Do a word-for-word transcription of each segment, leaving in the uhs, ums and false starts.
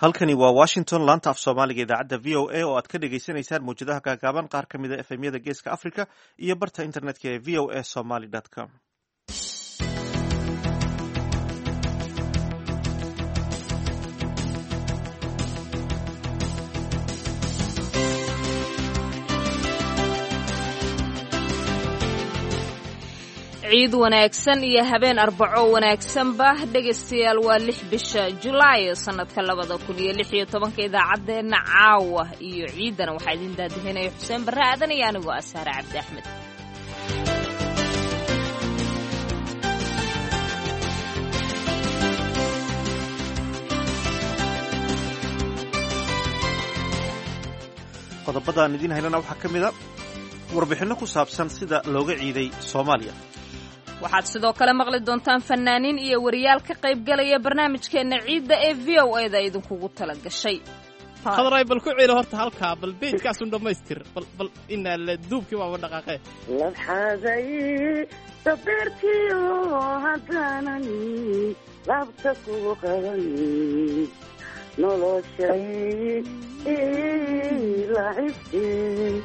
halkani waa washington laanta af soomaaliga idaacadda v o a oo aad ka dhagaysanaysaan mawjadaha gaagaaban qaar ka mida efemyada geeska africa iyo barta internetka ee v o a somaly com ciid wanaagsan iyo habeen arbaco wanaagsanba dhegaystayaal waa lix bisha julaay sanadka labada kun iyo lix iyo tobanka idaacaddeenna caawa iyo ciidana waxaa idin daadihinaya xuseen barre aadan iyo anigoo asaare cabdi axmed qodobada aan idiin haynana waxaa ka mid a warbixinno ku saabsan sida looga ciiday soomaaliya. waxaad sidoo kale maqli doontaan fanaaniin iyo wariyaal ka qaybgalaya barnaamijkeenna ciidda ee v o a da idinkugu tala gashay. khadray bal ku ciilo horta halkaa bal beedkaasun dhammaystir bal bal inaa la duubkii waaba dhaqaaqee labxaday sabeertiyo haddaanan laabta kugu qaban noloshay ilacibtee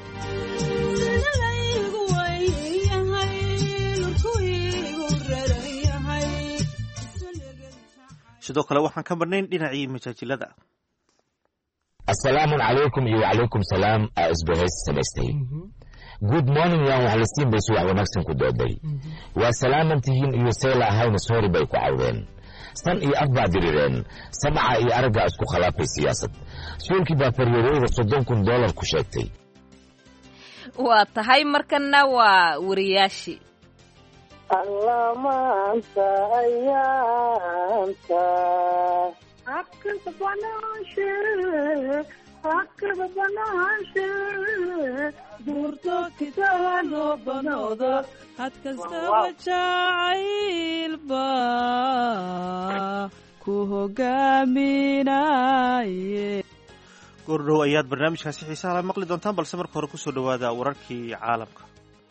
sidoo kale waxaan ka marnayn dhinacii majaajilada. assalaamu calaykum iyo wacalaykum salaam aa isbahaysi samaystay good morning yaan wax la siin bay subax wanaagsan ku dooday waa salaaman tihiin iyo seela ahayna soori bay ku cawdeen san iyo af baa dirireen samaca iyo araggaa isku khalaafay siyaasad suulkii baa faryarooyda soddon kun dollar ku sheegtay. waa tahay markana waa wariyaashii alla maanta ayaanta hakada banaanshe hakada banaanshe duurto kitaanoo banooda had kastaba jacaylba ku hogaaminaye. goordhow ayaad barnaamijkaasi xiisaha la maqli doontaan balse marka hore kusoo dhawaada wararkii caalamka.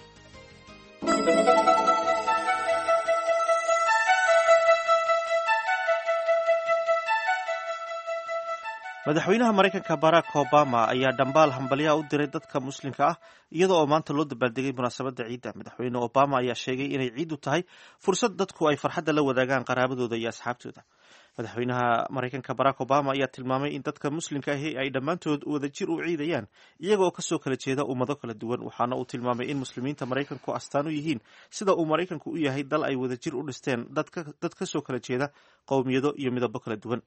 madaxweynaha maraykanka barack obama ayaa dhambaal hambalyaha u diray dadka muslimka ah iyada oo maanta loo dabaaldegay munaasabadda ciidda. madaxweyne obama ayaa sheegay inay ciiddu tahay fursad dadku ay farxadda la wadaagaan qaraabadooda iyo asxaabtooda. madaxweynaha maraykanka barack obama ayaa tilmaamay in dadka muslimka ahi ay dhammaantood wadajir u ciidayaan iyagaoo kasoo kala jeeda ummado kala duwan, waxaana uu tilmaamay in muslimiinta maraykanku astaan u yihiin sida uu maraykanku u yahay dal ay wadajir u dhisteen dad kasoo kala jeeda qowmiyado iyo midabo kala duwan.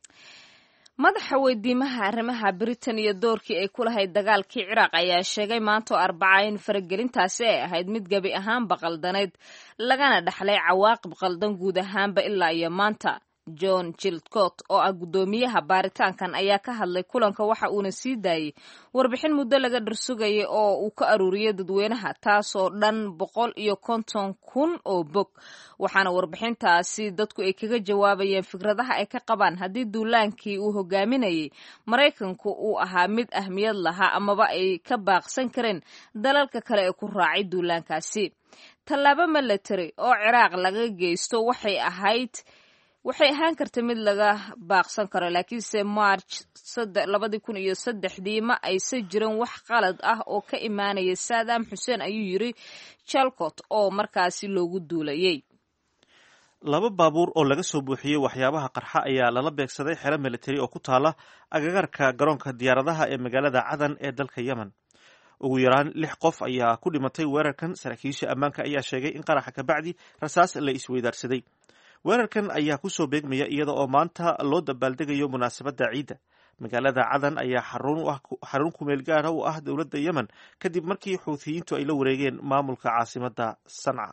madaxa weydiimaha arrimaha britain iyo doorkii ay ku lahayd dagaalkii ciraaq ayaa sheegay maanta oo arbaca in faragelintaasi ay ahayd mid gebi ahaanba qaldanayd lagana dhaxlay cawaaqib qaldan guud ahaanba ilaa iyo maanta. john chilcott oo ah guddoomiyaha baaritaankan ayaa ka hadlay kulanka waxa uuna sii daayey warbixin muddo laga dharsugayay oo uu ka aruuriyay dadweynaha taasoo dhan boqol iyo konton kun oo bog, waxaana warbixintaasi dadku ay kaga jawaabayeen fikradaha ay ka qabaan haddii duulaankii uu hogaaminayay maraykanku uu ahaa mid ahmiyad lahaa amaba ay ka baaqsan kareen dalalka kale ee ku raacay duulaankaasi. tallaabo military oo ciraaq laga geysto waxay ahayd waxay ahaan karta mid laga baaqsan karo, laakiinse march labadii kun iyo saddexdii ma aysan jirin wax qalad ah oo ka imaanaya saddam xuseen ayuu yiri chalcott oo markaasi loogu duulayay. laba baabuur oo laga soo buuxiyey waxyaabaha qarxa ayaa lala beegsaday xero military oo ku taala agagaarka garoonka diyaaradaha ee magaalada cadan ee dalka yemen. ugu yaraan lix qof ayaa ku dhimatay weerarkan. saraakiisha ammaanka ayaa sheegay in qaraxa kabacdi rasaas la isweydaarsaday. weerarkan ayaa kusoo beegmaya iyada oo maanta loo dabaaldegayo munaasabadda ciidda. magaalada cadan ayaa xarun kumeel gaara u ah dowladda yemen kadib markii xuuthiyiintu ay la wareegeen maamulka caasimadda sanca.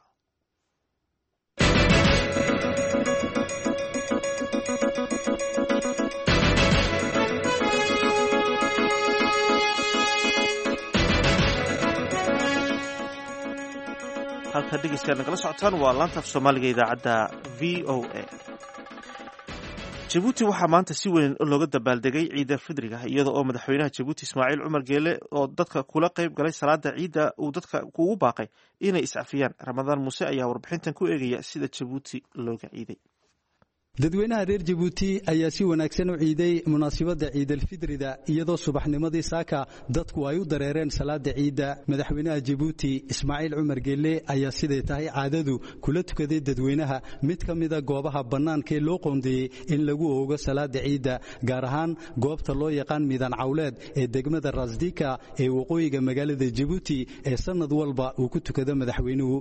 halkaad dhegeystayaal nagala socotaan waa laanta af soomaaliga idaacadda v o a. jabuuti waxaa maanta si weyn looga dabaaldegay ciida fidriga iyada oo madaxweynaha jabuuti ismaaciil cumar geele oo dadka kula qayb galay salaada ciidda uu dadka kugu baaqay inay iscafiyaan. ramadaan muuse ayaa warbixintan ku eegaya sida jabuuti looga ciiday. dadweynaha reer Jabuuti ayaa si wanaagsan u ciiday munaasabada Ciid al-Fidrida iyadoo subaxnimadii saaka dadku ay u dareereen salaada ciida. Madaxweynaha Jabuuti Ismaaciil Cumar Geelle ayaa sidee tahay caadadu kula tukaday dadweynaha mid ka mid ah goobaha bannaanka ee loo qoondeeyay in lagu oogo salaada ciida, gaar ahaan goobta loo yaqaan Miidaan Cawleed ee degmada Rasdika ee waqooyiga magaalada Jabuuti ee sanad walba uu ku tukado madaxweynuhu.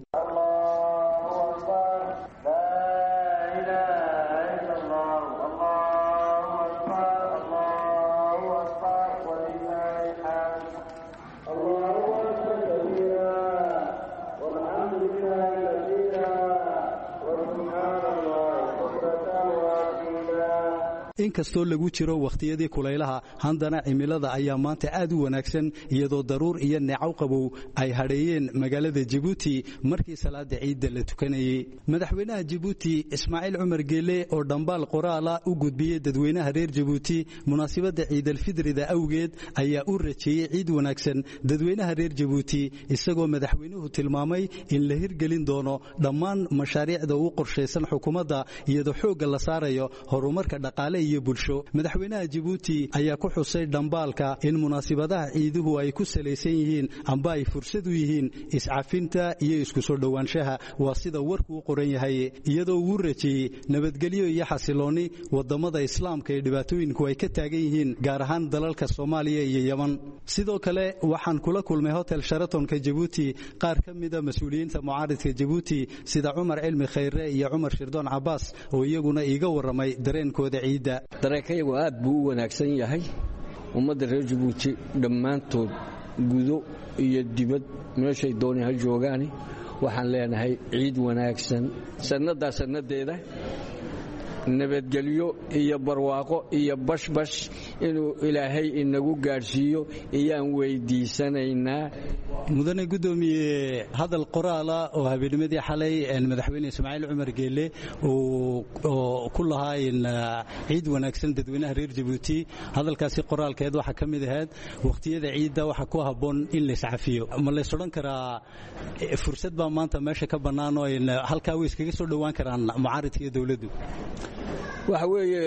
inkastoo lagu jiro waqtiyadii kulaylaha handana cimilada ayaa maanta aad u wanaagsan iyadoo daruur iyo neecaw qabow ay hadheeyeen magaalada Jabuuti markii salaada ciida la tukanayay. Madaxweynaha Jabuuti Ismaaciil Cumar Geelle oo dhambaal qoraala u gudbiyay dadweynaha reer Jabuuti munaasabada Ciid al-Fidrida awgeed ayaa u rajeeyay ciid wanaagsan dadweynaha reer Jabuuti, isagoo madaxweynuhu tilmaamay in la hirgelin doono dhammaan mashaariicda uu qorsheysan xukuumadda iyadoo xoogga la saarayo horumarka dhaqaale iyo bulsho. Madaxweynaha Jabuuti ayaa ku xusay dhambaalka in munaasabadaha ciiduhu ay ku salaysan yihiin amba ay fursad u yihiin iscafinta iyo isku soo dhawaanshaha, waa sida warku u qoran yahay, iyadoo uu rajeeyay nabadgelyo iyo xasilooni wadamada islaamka ee dhibaatooyinku ay ka taagan yihiin, gaar ahaan dalalka Soomaaliya iyo Yemen. Sidoo kale waxaan kula kulmay hotel Sheraton-ka Jabuuti qaar ka mid ah mas'uuliyiinta mucaaradka Jabuuti sida Cumar Cilmi Khayre iyo Cumar Shirdoon Cabbaas oo iyaguna iiga waramay dareenkooda ciida. dareenkaygu aad buu u wanaagsan yahay. ummadda reer Jabuuti dhammaantood gudo iyo dibad meeshay doonay ha joogaan, waxaan leenahay ciid wanaagsan. sannadaa sannadeeda nabadgelyo iyo barwaaqo iyo bashbash inuu ilaahay inagu gaarsiiyo iyaan weydiisanaynaa. mudane gudoomiye hadal qoraala oo habeennimadii xalay madaxweyne Ismaaciil Cumar Geelle oo ku lahaayeen ciid wanaagsan dadweynaha reer Jabuuti, hadalkaasi qoraalkeed waxa ka mid ahayd waqtiyada ciida waxa ku haboon in la iscafiyo. ma la sodhan karaa fursad baa maanta meesha ka bannaan oo halkaa way iskaga soo dhawaan karaan mucaaradka iyo dawladdu? waxa weeye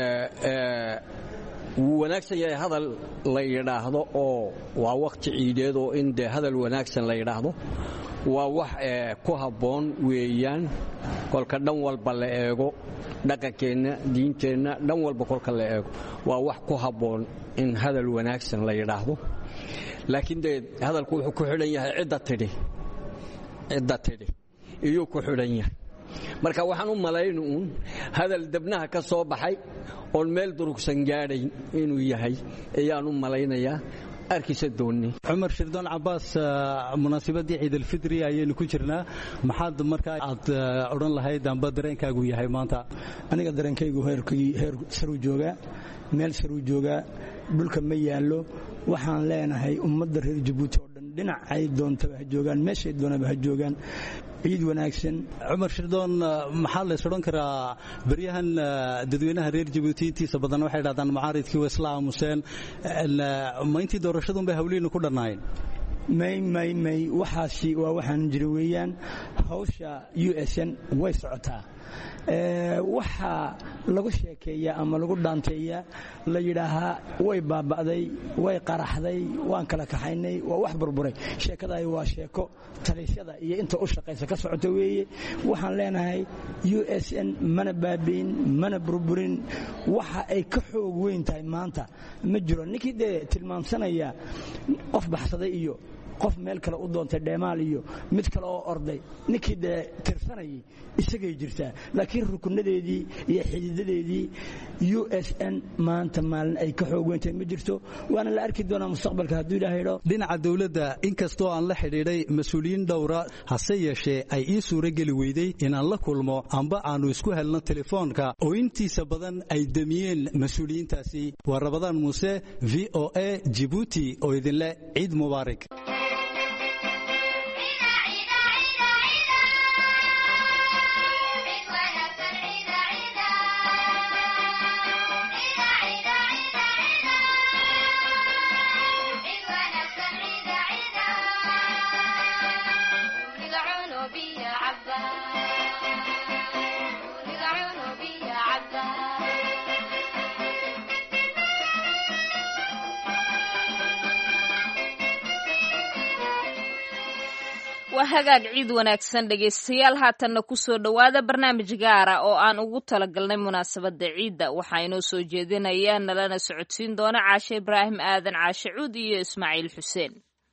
wuu wanaagsan yahay hadal la yidhaahdo oo waa waqti ciideed oo in dee hadal wanaagsan la yidhaahdo waa wax ku habboon weeyaan. kolka dhan walba la eego dhaqankeenna diinteenna dhan walba kolka la eego waa wax ku habboon in hadal wanaagsan la yidhaahdo. laakiin dee hadalku wuxuu ku xidhan yahay cidda tidhi cidda tidhi iyuu ku xidhan yahay. marka waxaan u malayn uun hadal dabnaha ka soo baxay oon meel durugsan gaadhayn inuu yahay ayaan u malaynayaa. arkiisa doonni Cumar Shirdoon Cabbaas, munaasabadii Ciid al-Fidri ayaynu ku jirnaa, maxaad markaa aad odhan lahayd amba dareenkaagu yahay maanta? aniga dareenkaygu heerkii heer saru jooga meel saru jooga dhulka ma yaalo. waxaan leenahay ummadda reer Jabuuti oo dhan dhinac ay doontaba ha joogaan, meeshay doonaba ha joogaan, ciid wanaagsan. Cumar Shirdoon, maxaa la sodhan karaa baryahan dadweynaha reer Jabuuti intiisa badan waxay dhahdaan mucaaradkii waa isla aamuseen, ma intii doorashadun bay hawlihiina ku dhannaayeen? may may may waxaasi waa waxaan jira weeyaan. hawsha U S N way socotaa. waxaa lagu sheekeeyaa ama lagu dhaanteeyaa la yidhaahaa way baaba'day, way qaraxday, waan kala kaxaynay, waa wax burburay. sheekadaay waa sheeko talisyada iyo inta u shaqaysa ka socota weeye. waxaan leenahay U S N mana baabi'in mana burburin. waxa ay ka xoog weyn tahay maanta ma jiro. ninkii dee tilmaamsanaya qof baxsaday iyo qof meel kale u doontay dheemaal iyo mid kale oo orday, ninkii dee tirsanayay isagay jirtaa. laakiin rukunadeedii iyo xididadeedii U S N maanta maalin ay ka xoog weyntahay ma jirto. waana la arki doonaa mustaqbalka hadduu ilaahay idho. dhinaca dawladda inkastoo aan la xidhiidhay mas-uuliyiin dhowra, hase yeeshee ay ii suurageli weyday inaan la kulmo amba aanu isku helno telefoonka oo intiisa badan ay damiyeen mas-uuliyiintaasi. waa Rabadaan Muuse, V O A Djibouti oo idinle ciid mubaarak. عباس waa hagaag ciid wanaagsan dhegaystayaal haatanna ku soo dhowaada barnaamij gaara oo aan ugu talagalnay munaasabadda ciidda waxaa inoo soo jeedinaya nalana socodsiin doona caashe ibraahim aadan caashe cuud iyo ismaaciil xuseen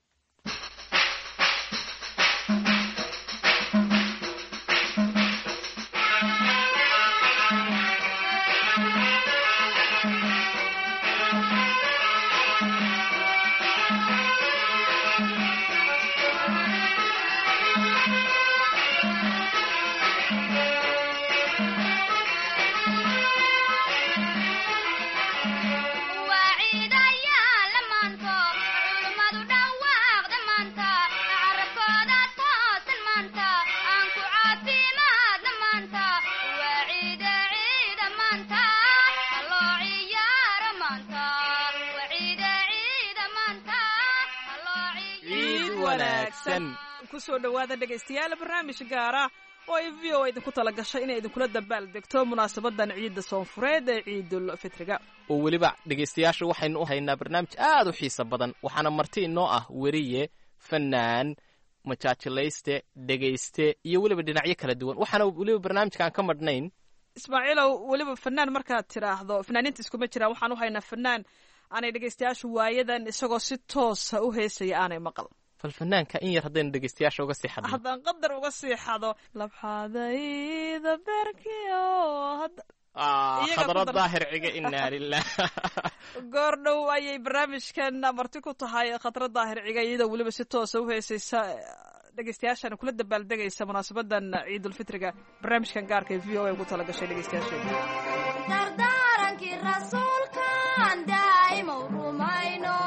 kusoo dhawaada dhegaystayaal barnaamij gaara oo ay v o idinku tala gashay inay idinkula dabaal degto munaasabadan ciidda soonfureed ee ciidul fitriga oo weliba dhegaystayaasha waxaynu u haynaa barnaamij aad u xiiso badan waxaana marti inoo ah weriye fanaan majaajilayste dhegayste iyo weliba dhinacyo kala duwan waxaana weliba barnaamijkaan ka madhnayn ismaaciilow weliba fanaan markaad tidhaahdo fanaaniinta iskuma jiraan waxaan u haynaa fanaan aanay dhegaystayaashu waayadan isagoo si toosa u heesaya aanay maqal falfanaanka in yar haddaynu dhegaystayaasha uga sii xadno haddaan qadar uga sii xado labxadayda berkiyo khadra daahir ciga inaa lilah goor dhow ayay barnaamijkan marti ku tahay khadra daahir ciga iyadoo weliba si toosa u heesaysa dhegaystayaashana kula dabaaldegaysa munaasabadan ciidulfitriga barnaamijkan gaarka ee v o a ugu tala gashay dhegaystayaasheeda dardaarankii rasuulkan daa'ima rumayno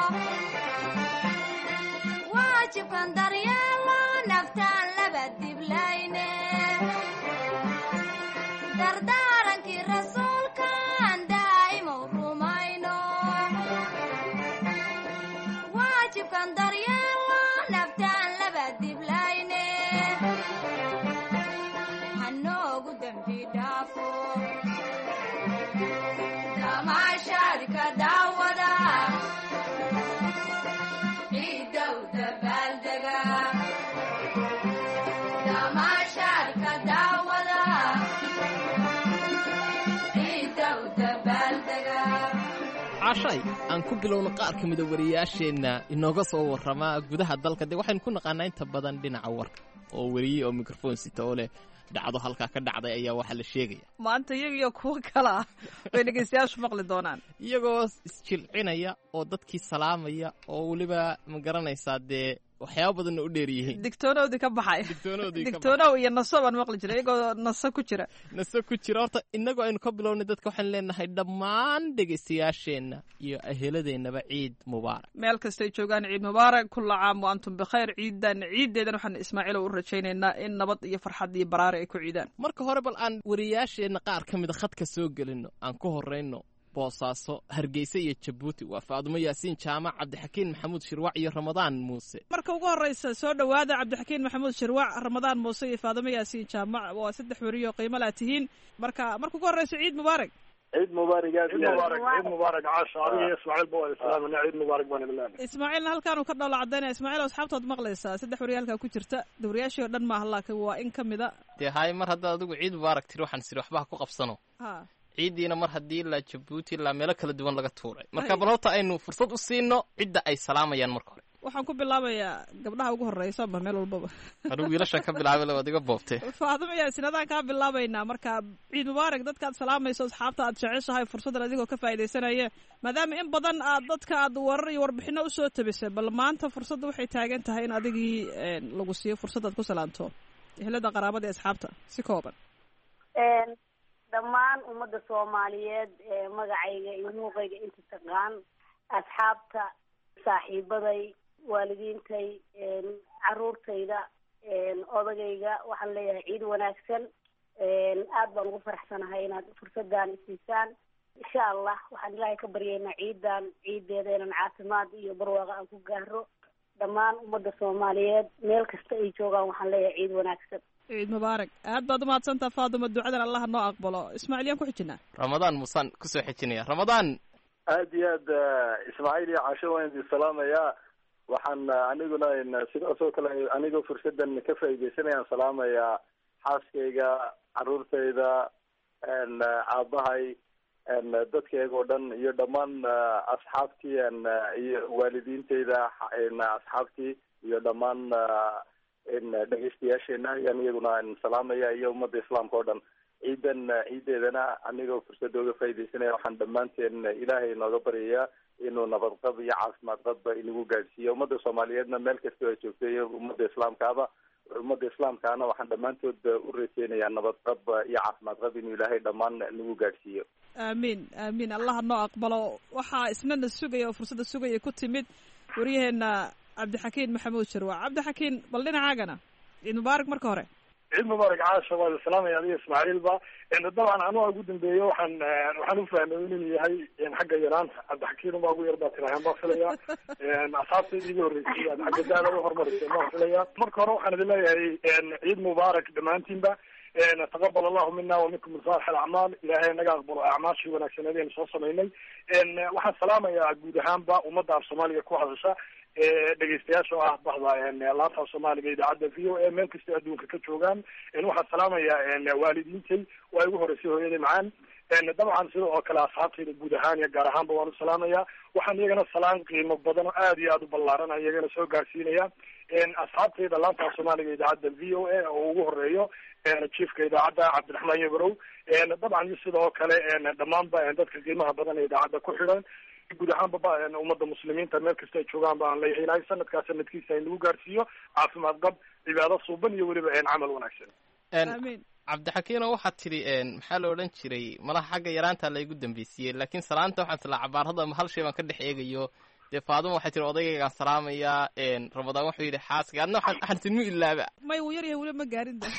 waajibkan daryeelo naftaan laba diblayne dardaarankii rasuulkan daa'ima rumayno waajibkan daryeelo naftaan laba diblayne hanoogu dembi dhaafo damaashaadka daawada ciidow dabaaldega damaashaadka daawada ciidow dabaaldega cashay aan ku bilowno qaar ka mida wariyaasheenna inooga soo warramaa gudaha dalka dee waxaynu ku naqaanaa inta badan dhinaca warka oo weriye oo mikrofon sita oo leh dhacdo halkaa ka dhacday ayaa waxaa la sheegaya maanta iyagiyo kuwo kale ah way dhegaystayaashu maqli doonaan iyagoo isjilcinaya oo dadkii salaamaya oo weliba ma garanaysaa dee waxyaaba badanna u dheer yihiin digtoonoodii ka baxay digtoonow iyo naso baan maqli jiray iyagoo naso ku jira naso ku jira horta innagoo aynu ka bilownay dadka waxaan leenahay dhammaan dhegaystayaasheenna iyo aheladeennaba ciid mubaarak meel kastay joogaan ciid mubaarak kulla caam wa antum bikhayr ciidan ciiddeedan waxaan ismaaciil u rajaynaynaa in nabad iyo farxad iyo baraare ay ku ciidaan marka hore bal aan wariyaasheenna qaar ka mida khadka soo gelino aan ku horrayno boosaaso hargeysa iyo jabuuti waa faadumo yaasiin jaamac cabdixakiin maxamuud shirwac iyo ramadaan muuse marka ugu horreysa soo dhowaada cabdixakiin maxamuud shirwac ramadaan muuse iyo faadumo yaasiin jaamac waa saddex weriyo qiimo laa tihiin marka marka ugu horreysa ciid mubaarak ciid mubaarak ciid mubaarak ciid mubaarak caasha adiga ismaaciil baa islaamna ciid mubaarak baan ilaahay ismaaciilna halkaan uu ka dhoola cadeynaya ismaaciil oo asxaabtood maqlaysaa saddex weriyo halkaa ku jirta dawriyaashii oo dhan maaha laakiin waa in ka mida dee haye mar haddaad adigu ciid mubaarak tiri waxaan siri waxbaha ku qabsano ha ciiddiina mar haddii ilaa jabuuti ilaa meelo kala duwan laga tuuray marka bal horta aynu fursad u siino cidda ay salaamayaan marka hore waxaan ku bilaabayaa gabdhaha ugu horreysa ma meel walbaba anugu wiilasha ka bilaabay waad iga boobtay faadimo yaasin adaan kaa bilaabaynaa marka ciid mubaarak dadka aad salaamayso asxaabta aad jeceshahay fursaddan adigoo ka faa'iidaysanaya maadaama in badan aad dadka aad warar iyo warbixino usoo tabisay bal maanta fursadda waxay taagan tahay in adigii lagu siiyo fursad aad ku salaanto ehlada qaraabada ee asxaabta si kooban dhammaan ummadda soomaaliyeed ee magacayga iyo muuqayga inta taqaan asxaabta saaxiibaday waalidiintay caruurtayda odagayga waxaan leeyahay ciid wanaagsan aad baan ugu faraxsanahay inaad fursaddan isiisaan insha allah waxaan ilaahay ka baryaynaa ciidan ciideeda inaan caafimaad iyo barwaaqa aan ku gaaro dhammaan ummadda soomaaliyeed meel kasta ay joogaan waxaan leeyahay ciid wanaagsan ciid mubaarak aad baad umahadsantaa faaduma ducadan allaha noo aqbalo ismaaciil yaan ku xijinaa ramadaan muusaan kusoo xijinaya ramadaan aad iyo aad ismaaciil iyo casho waan idin salaamayaa waxaan aniguna sidaas oo kale anigoo fursadan ka faa'iidaysanayaan salaamayaa xaaskayga, caruurtayda, aabahay, dadkayga oo dhan iyo dhammaan asxaabtii iyo waalidiintayda, asxaabtii iyo dhammaan dhegeystayaasheena ayaan iyaguna salaamaya iyo ummadda islaamka oo dhan. ciidan ciideedana anigoo fursada uga faa'iidaysanaya waxaan dhammaanteen ilaahay inooga baryayaa inuu nabadqab iyo caafimaad qabba inagu gaadhsiiyo. ummadda soomaaliyeedna meel kastoo ay joogto iyo ummadda islaamkaaba ummadda islaamkaana waxaan dhammaantood u rajeynayaa nabadqab iyo caafimaad qab inuu ilaahay dhammaan nagu gaadhsiiyo. aamiin aamiin, allaha noo aqbalo. waxaa isnana sugaya oo fursadda sugaya ku timid waryaheena cabdixakiin maxamuud sharwac. cabdixakiin, bal dhinacaagana ciid mubaarak marka hore. ciid mubaarak caasha, waa salaamaya adiga ismaaciilba. dabcan anuga ugu dambeeye waxaan waxaan ufahmay inuu yahay xagga yaraanta. cabdixakiin baa ugu yar baa tirahan baa filaya. asxaabtayda iga horreysay aad xagga daada u horumarisay baa filaya. marka hore waxaan idin leeyahay ciid mubaarak dhammaantiinba. taqabal allahu mina wa minkum saalix alacmaal. ilaahay naga aqbalo acmaashii wanaagsaneed aynu soo samaynay. waxaan salaamayaa guud ahaanba ummadda af soomaaliga ku hadasha dhegeystayaasha oo ah bahda laanta soomaaliga idaacadda v o a meel kasta adduunka ka joogaan. waxaan salaamayaa waalidiintay oo ay ugu horeysay hooyaday macaan. dabcan sida oo kale asxaabtayda guud ahaan iyo gaar ahaanba waan u salaamayaa. waxaan iyagana salaan qiimo badan oo aad iyo aad u ballaaran iyagana soo gaarsiinaya asxaabtayda laanta soomaaliga idaacadda v o a oo ugu horeeyo chiefka idaacadda cabdiraxmaan yabarow. dabcan iyo sida oo kale dhammaanba dadka qiimaha badan ee idaacadda ku xidhan guud ahaanba ba ummadda muslimiinta meel kasta ay joogaan baan leeyahay ilaahay sanadkaas sanadkiisa ay nagu gaarsiiyo caafimaad qab, cibaado suuban iyo weliba camal wanaagsan. amiin. cabdixakiino waxaad tidhi maxaa la odhan jiray malaha xagga yaraanta laygu dambeysiyey, laakiin salaanta waxaan tilaa cabaarada hal shay baan ka dhex eegayo. dee faaduma waxay tihi odaygaygaan salaamayaa, ramadaan wuxuu yidhi xaaska, adna waxaan waxaan tidhi mu ilaaba. may wuu yar yahay weli ma gaarin da.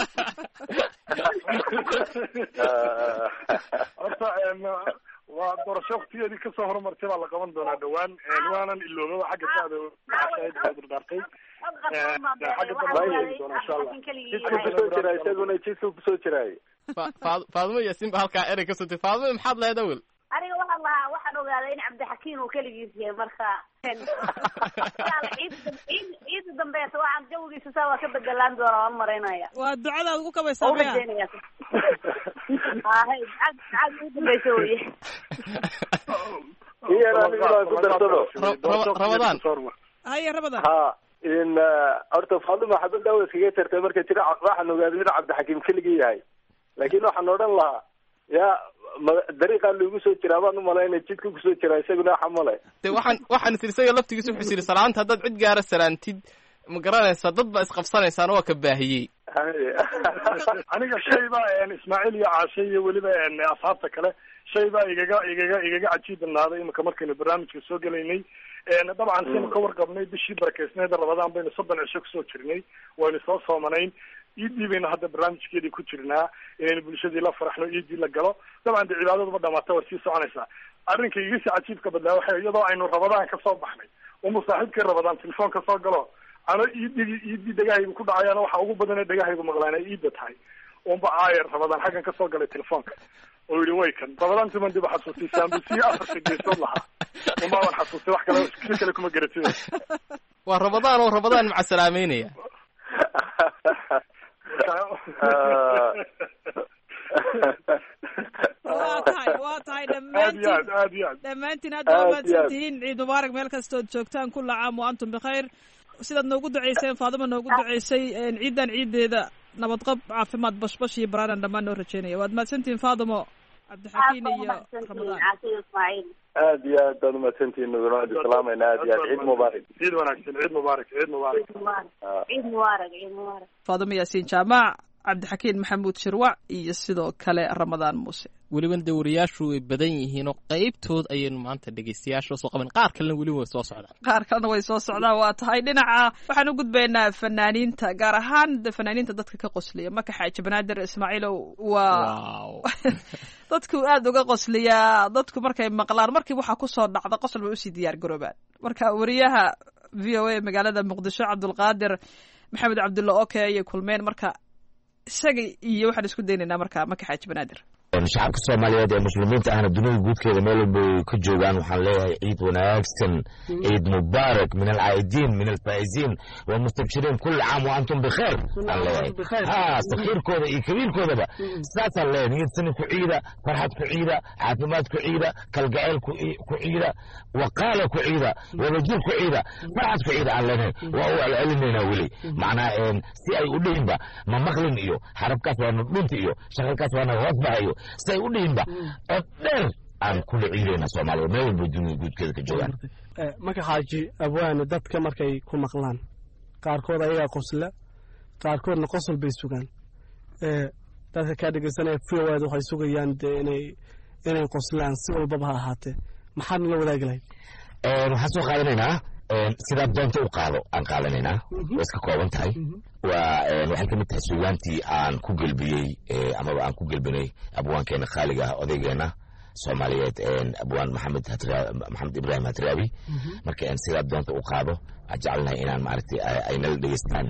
horta waa doorasho waktigeedii kasoo horumartay baa la qaban doonaa dhawaan. waanan iloobaba xagga daada dardaartay. xagga dambe doona insha allah. jidku kusoo jiraa isaguna jidku kusoo jiraay. faaduma yaasin ba halkaa erey kasoo tiri. faaduma maxaad lahayd awel? aniga waxaan lahaa waxaan ogaaday in cabdixakiin uu keligiis yahay marka ciid ciida dambeeta waxaan jawigiisa saa waa ka bedelaan doonaa waan maraynaya. waa ducadaad ugu kabaysaa maya? hay ducad ugu dambeysa weye. ramadaan haya ramadaan. ha in horta faaduma xabad daawa iskaga tartay marka jira waxaan ogaaday in cabdixakiim keligii yahay, laakiin waxaan odhan lahaa ya dariiqaa loogu soo jiraa baan umalaynay jidka kusoo jiraa isaguna waxa male. de waxaan waxaan tir isaga laftigiisa wuxuu yidhi salaanta haddaad cid gaara salaantid ma garanaysaa dad baa isqabsanaysaana waa ka baahiyey. aniga shay baa ismaaciil iyo caashe iyo weliba asxaabta kale shay baa igaga igaga igaga cajiibnaaday imika markaynu barnaamijka soo gelaynay. dabcan sinu ka warqabnay bishii barakeysneeda rabadaan baynu soddon cisho kusoo jirnay, waynu soo soomanayn. iidii baynu hadda barnaamijkeedii ku jirnaa inaynu bulshadii la faraxno, iidii la galo. dabcan de cibaadadu ma dhamaata way sii soconaysaa. arrinka igasi cajiibka badnaa waxa iyadoo aynu rabadaan ka soo baxnay uma saaxiibkii rabadaan telefoon ka soo galo ano iidigi iidii dhegahaygu ku dhacayaana waxa ugu badan ee dhegahaygu maqlaan ay iida tahay unba aayer rabadaan xaggan kasoo galay telefoonka oo yihi way kan rabadaan tuman dib xasuustay saambisiyo afarka geesood lahaa uma waan xasuustay wax kale si kale kuma garatay. waa rabadaan oo rabadaan maca salaameynaya. waa tahay waa tahay dhammaantiin dhammaantiin aad baa mahadsan tihiin. ciid mubaarak meel kastood joogtaan, kulla caam wa antum bikhayr. sidaad noogu duceyseen faaduma noogu duceysay ciidan ciideeda nabadqab, caafimaad, bashbash iyo baraaran dhammaan noo rajeynaya. waad mahadsantihiin faadumo, cabdixakiin iyo ramadaan. aad iyo aad baad umahadsantihiin nugunaadi salaamayna aad iyo aad. ciid mubaarak. ciid wanaagsan. ciid mubaarak. ciid mubaarak. ciid mubaarak. ciid mubaarak. faaduma yaasiin jaamac, cabdixakiin maxamuud shirwac iyo sidoo kale ramadaan muuse. weliba de wariyaashu way badan yihiinoo qaybtood ayaynu maanta dhegeystayaasha soo qaban. qaar kalena weliba way soo socdaan qaar kalena way soo socdaan. waa tahay dhinaca waxaan u gudbaynaa fanaaniinta, gaar ahaan de fanaaniinta dadka ka qosliya. maka xaaji banaadir ismaaciilow waa dadku aad uga qosliyaa. dadku markay maqlaan markii waxaa kusoo dhacda qosol bay usii diyaar garoobaan. marka wariyaha v o a magaalada muqdisho cabdulqaadir maxamed cabdulla oke ayay kulmeen. marka isaga iyo waxaan isku daynaynaa marka maka xaaji banaadir. shacabka soomaaliyeed ee muslimiinta ahna dunida guudkeeda meel walba ka joogaan waxaan leeyahay ciid wanaagsan ciid mubaarak min alcaa'idiin min alfaa'iziin walmustabshiriin kulli caam wa antum bikheer aan leeyahay ha sakiirkooda iyo kabiirkoodaba saasaan leeyahay niyadsani ku ciida farxad ku ciida caafimaad ku ciida kalgacayl ku ciida waqaala ku ciida wadajir ku ciida farxad ku ciida aan leenahay waa u celcelinaynaa weli macnaa si ay u dhihinba ma maqlin iyo xarabkaas waana dhunta iyo shaqalkaas waana hoos bahayo si ay u dhihinba oo dheer aan kula ciidayna soomaaliya meel walba dunida guudkeeda ka joogaan marka xaaji abwaane dadka markay ku maqlaan qaarkood ayagaa qosla qaarkoodna qosol bay sugaan dadka kaa dhegeysanaya fiwaad waxay sugayaan dee inay inay qoslaan si walbaba ha ahaatee maxaad nala wadaagi lahayd waxaan soo qaadanaynaa sidaad doonta u qaado aan qaadanaynaa way iska kooban tahay waa waxay ka mid tahay suugaantii aan ku gelbiyey amaba aan ku gelbinay abwaankeena khaaliga ah odaygeena soomaaliyeed abwaan maxamed maxamed ibraahim hadraawi marka sidaad doonta u qaado waxaan jecelnahay inaan maaragtay ay nala dhegeystaan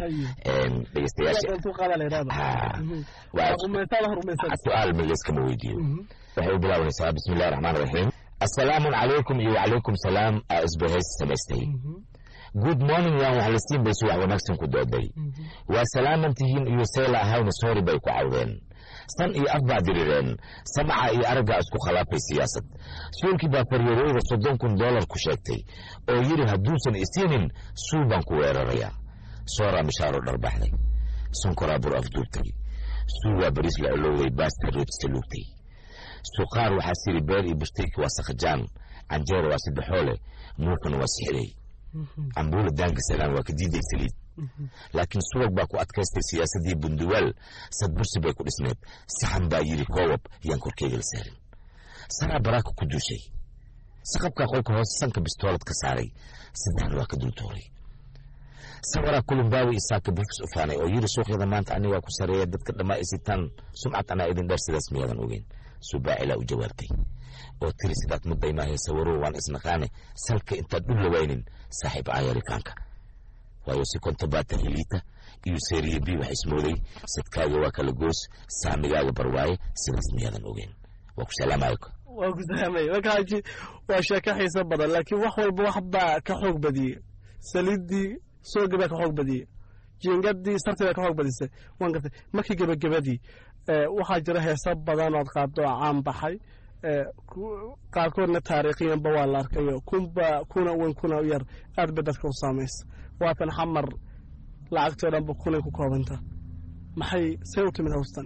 dhegeystayaasha su-aal layskama weydiiyo waxay u bilaabanaysaa bismi illahi raxmaan raxiim assalaamu calaykum iyo wacalaykum salaam aa isbahays samaystay good morning yaan wax la siin bay subax wanaagsan ku dooday waa salaaman tihiin iyo seela ahayna soori bay ku cawdeen san iyo af baa dirireen samaca iyo araggaa isku khilaafay siyaasad suulkii baa faryarooyda soddon kun dollar ku sheegtay oo yidhi hadduusan isiinin suul baan ku weerarayaa sooraa mishaaro dharbaxday sonkoraa bur afduubtay suul waa bariis la olowday baasta rootista luugtay suqaar waxaa siri beer iyo bustayki waa sakhajaan canjeera waa saddexoole nuurkana waa sixday cambuula daanka salaan waa ka diiday saliid laakiin subag baa ku adkaystay siyaasadii bunduwaal sadbursi bay ku dhisneed saxan baa yidhi koowab yaan korkeyga la saarin saraa baraaka ku duushay saqabkaa qolka hoose sanka bistoolad ka saaray saddexna waa ka dultooray sawaraa kulumbaawi isaaka bufis u faanay oo yidhi suuqyada maanta anigaa ku sareeya dadka dhammaa isitaan sumcad anaa idin dheer sidaas miyaadan ogeyn subaacilaa u jawaabtay oo tiri sidaad muddaymaahay sawarow waan isnaqaane salka intaad dhul lawaynin saaxiib aayarikaanka waayo si kontobaata heliita iyo seeriye bi wax ismooday sadkaaga waa kala goos saamigaaga barwaaye sidaas miyaadan ogeyn waa ku salaamaayko waa ku salaamay wakaaji waa sheeko xiiso badan laakiin wax walba wax baa ka xoog badiyey saliiddii sooga baa ka xoog badiyey jiingadii sarti baa ka xoog badisay waan gartay markii gebagabadii waxaa jira heesa badan ood qaado oo caan baxay qaarkoodna taariikhiyanba waa la arkayo kunba kuna weyn kuna u yar aad bay dadka u saamaysa waatan xamar lacagtoo dhanba kunay ku koobanta maxay say u timid hawstan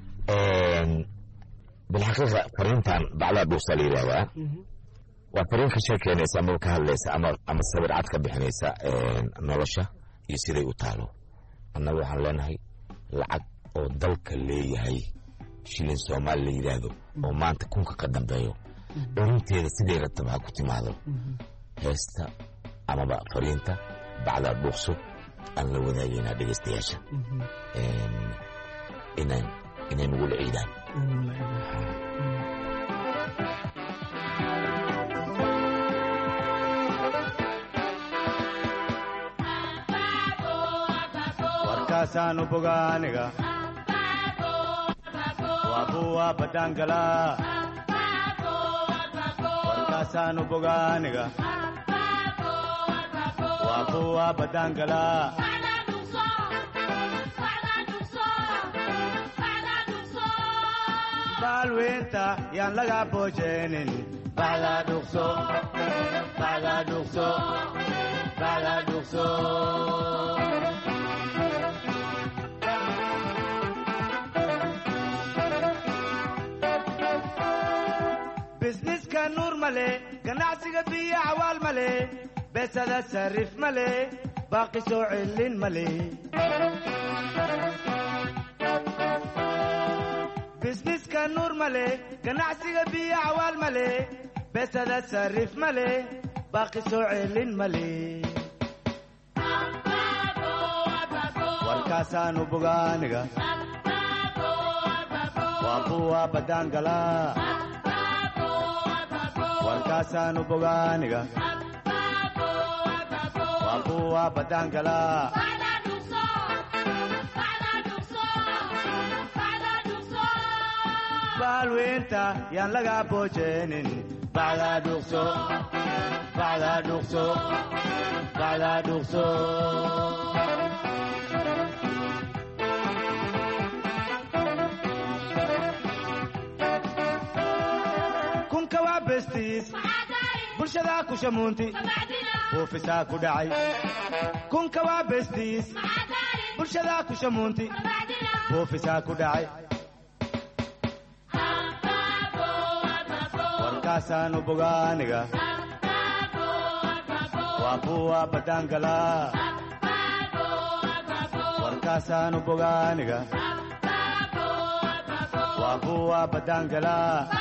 bilxaqiiqa fariintan bacdaa dhuusa la yidhaahdaa waa fariin ka sheekeynaysa ama ka hadlaysa ama ama sawir cad ka bixinaysa nolosha iyo siday u taalo annaga waxaan leenahay lacag oo dalka leeyahay shilin soomaali la yidhaahdo oo maanta kunka ka dambeeyo curinteeda siday rataba ha ku timaado heesta amaba fariinta bacdaa dhuuqso aan la wadaagaynaa dhegeystayaasha inaan inay nagula ciidaan warkaasaanu bogaaniga waabuwa badangala warkaasaanu bogaaniga waabuwa badangala baalweynta yaan laga boojeenin bacda dhuqso bacda dhuqso bacda dhuqso bisniska nuur male ganacsiga biyo cawaal male besada sarif male baaqi soo celin male bisniska nuur male ganacsiga biyo cawaal male besada sarif male baaqi soo celin male warkaasaanu bogaaniga waabuwa badangala warkaasaanu bogaaniga waabuwa badangala baalweynta yaan laga boojeenin bacdaa dhuuqso bacdaa dhuuqso bacdaa dhuuqso kunka waa bestiis bulshadaa ku shamuunti buufisaa ku dhacay kunka waa bestiis bulshadaa ku shamuunti buufisaa ku dhacay warkaasaanu bogaaniga waa kuwa baddaangala warkaasaanu bogaaniga waa kuwa baddaangala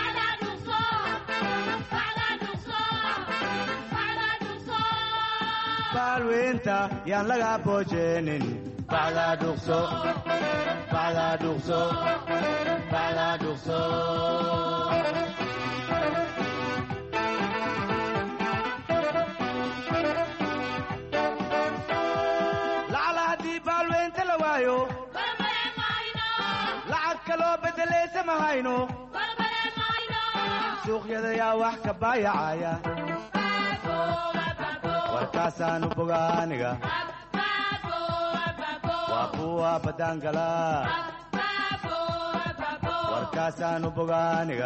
baalweynta yaan laga boojeenin bacdaa dhuuqso bacdaa dhuuqso bacdaa dhuuqso lacala haddii baalweynta la waayo lacag kaloo beddelaysa ma hayno suuqyada yaa wax ka baayacaya warkaasaanu bogaaniga waa kuwa baddaangala warkaasaanu bogaaniga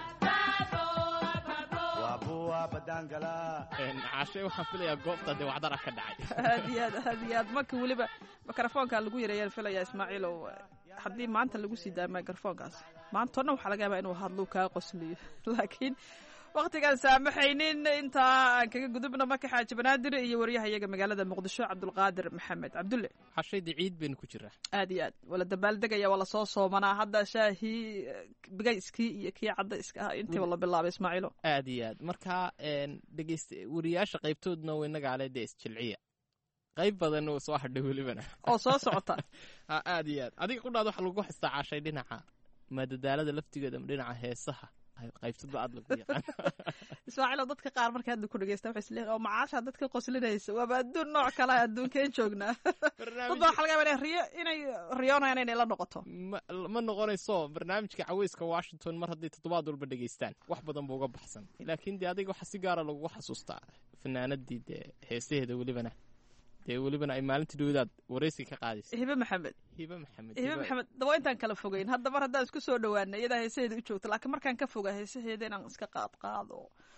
waa kuwa baddaangala caashe waxaan filayaa goobta dee waxdara ka dhacay aad iyo aad aad iyo aad marka weliba mikrofoonka lagu yareeyaan filayaa ismaaciilow haddii maanta lagu sii daayo mikrofoonkaas maanta o dhan waxaa laga yaabaa inuu hadluu kaa qosliyo laakiin waktigaan saamaxaynin intaa aan kaga gudubna marka xaaji banaadir iyo waryahayaga magaalada muqdisho cabdulqaadir maxamed cabdulle cashayda ciid baynu ku jiraa aad iyo aad wala dabaaldegaya waa lasoo soomanaa hadda shaahii bigayskii iyo kii cadda iska ah intiiba la bilaabay ismaaciilo aad iyo aad marka dhegeyst wariyaasha qaybtoodna waynagaale dee isjilciya qayb badan oo soo hadhay welibana oo soo socota aad iyo aad adiga qudhaad waxa lagu xistaa cashay dhinaca madadaalada laftigeeda dhinaca heesaha qaybtadba aad lagu yaqaan ismaaciilo dadka qaar marka hadda ku dhegeysta waxay isleeyihiin oo macaasha dadka qoslinaysa waaba adduun nooc kale adduunkeen joognaa dadba waxa laga yaabaa riyo inay riyoonayaan inay la noqoto ma noqonayso barnaamijka caweyska washington mar hadday toddobaad walba dhegeystaan wax badan ba uga baxsan laakiin dee adiga waxa si gaara lagugu xasuustaa fanaanadii dee heesaheeda welibana dee welibana ay maalintii dhowdaad waraysi ka qaadaysa hibe maxamed hibe maxamed hibe maxamed daba intaan kala fogeyn hadda mar haddaan isku soo dhawaana iyadaa heesaheeda u joogta laakiin markaan ka fogaa heesaheeda inaan iska qaad qaado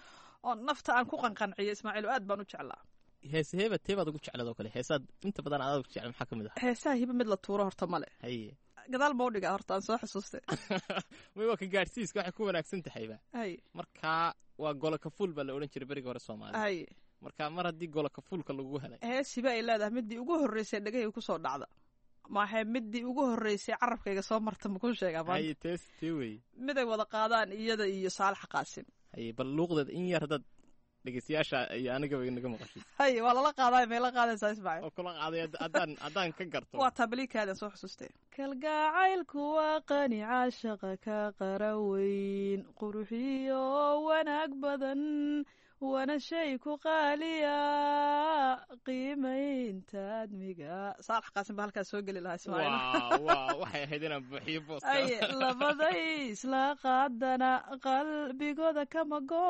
oo nafta aan ku qanqanciyo ismaaciil aad baan u jeclaa heesaheeba teebaad ugu jeclad oo kale heesaad inta badan aad ugu jecla maxaa ka mid ah heesaha hibe mid la tuuro horta male haye gadaal ma u dhigaa horta aan soo xusuustay may waa ka gaadhsiiska waxay ku wanaagsan tahayba haye markaa waa gola kafuul baa la odhan jiray berigii hore soomaaliya haye marka mar haddii gola kafuulka lagu helay heesiba ay leedahay midii ugu horreysay dhegahayga kusoo dhacda maahe midii ugu horreysay carabkayga soo marta makuu sheegaa maanta haye tees tee wey miday wada qaadaan iyada iyo saalax qaasim haye bal luuqdeed in yar haddaad dhegeystayaasha iyo anigaba naga maqashid haye waa lala qaadaa may la qaadaysaa ismaaciil oo kula qaaday haddaan haddaan ka garto waa tabliikaadan soo xasuustay kalgacaylku waa qani caashaqa ka qaraweyn quruxiyo wanaag badan wana shay ku qaaliya qiimaynta admiga saalax qaasim baa halkaas soo geli lahaa ismaaciil waa waxay ahayd inaan buuxiyo booska ay labaday isla qaadana qalbigooda kama go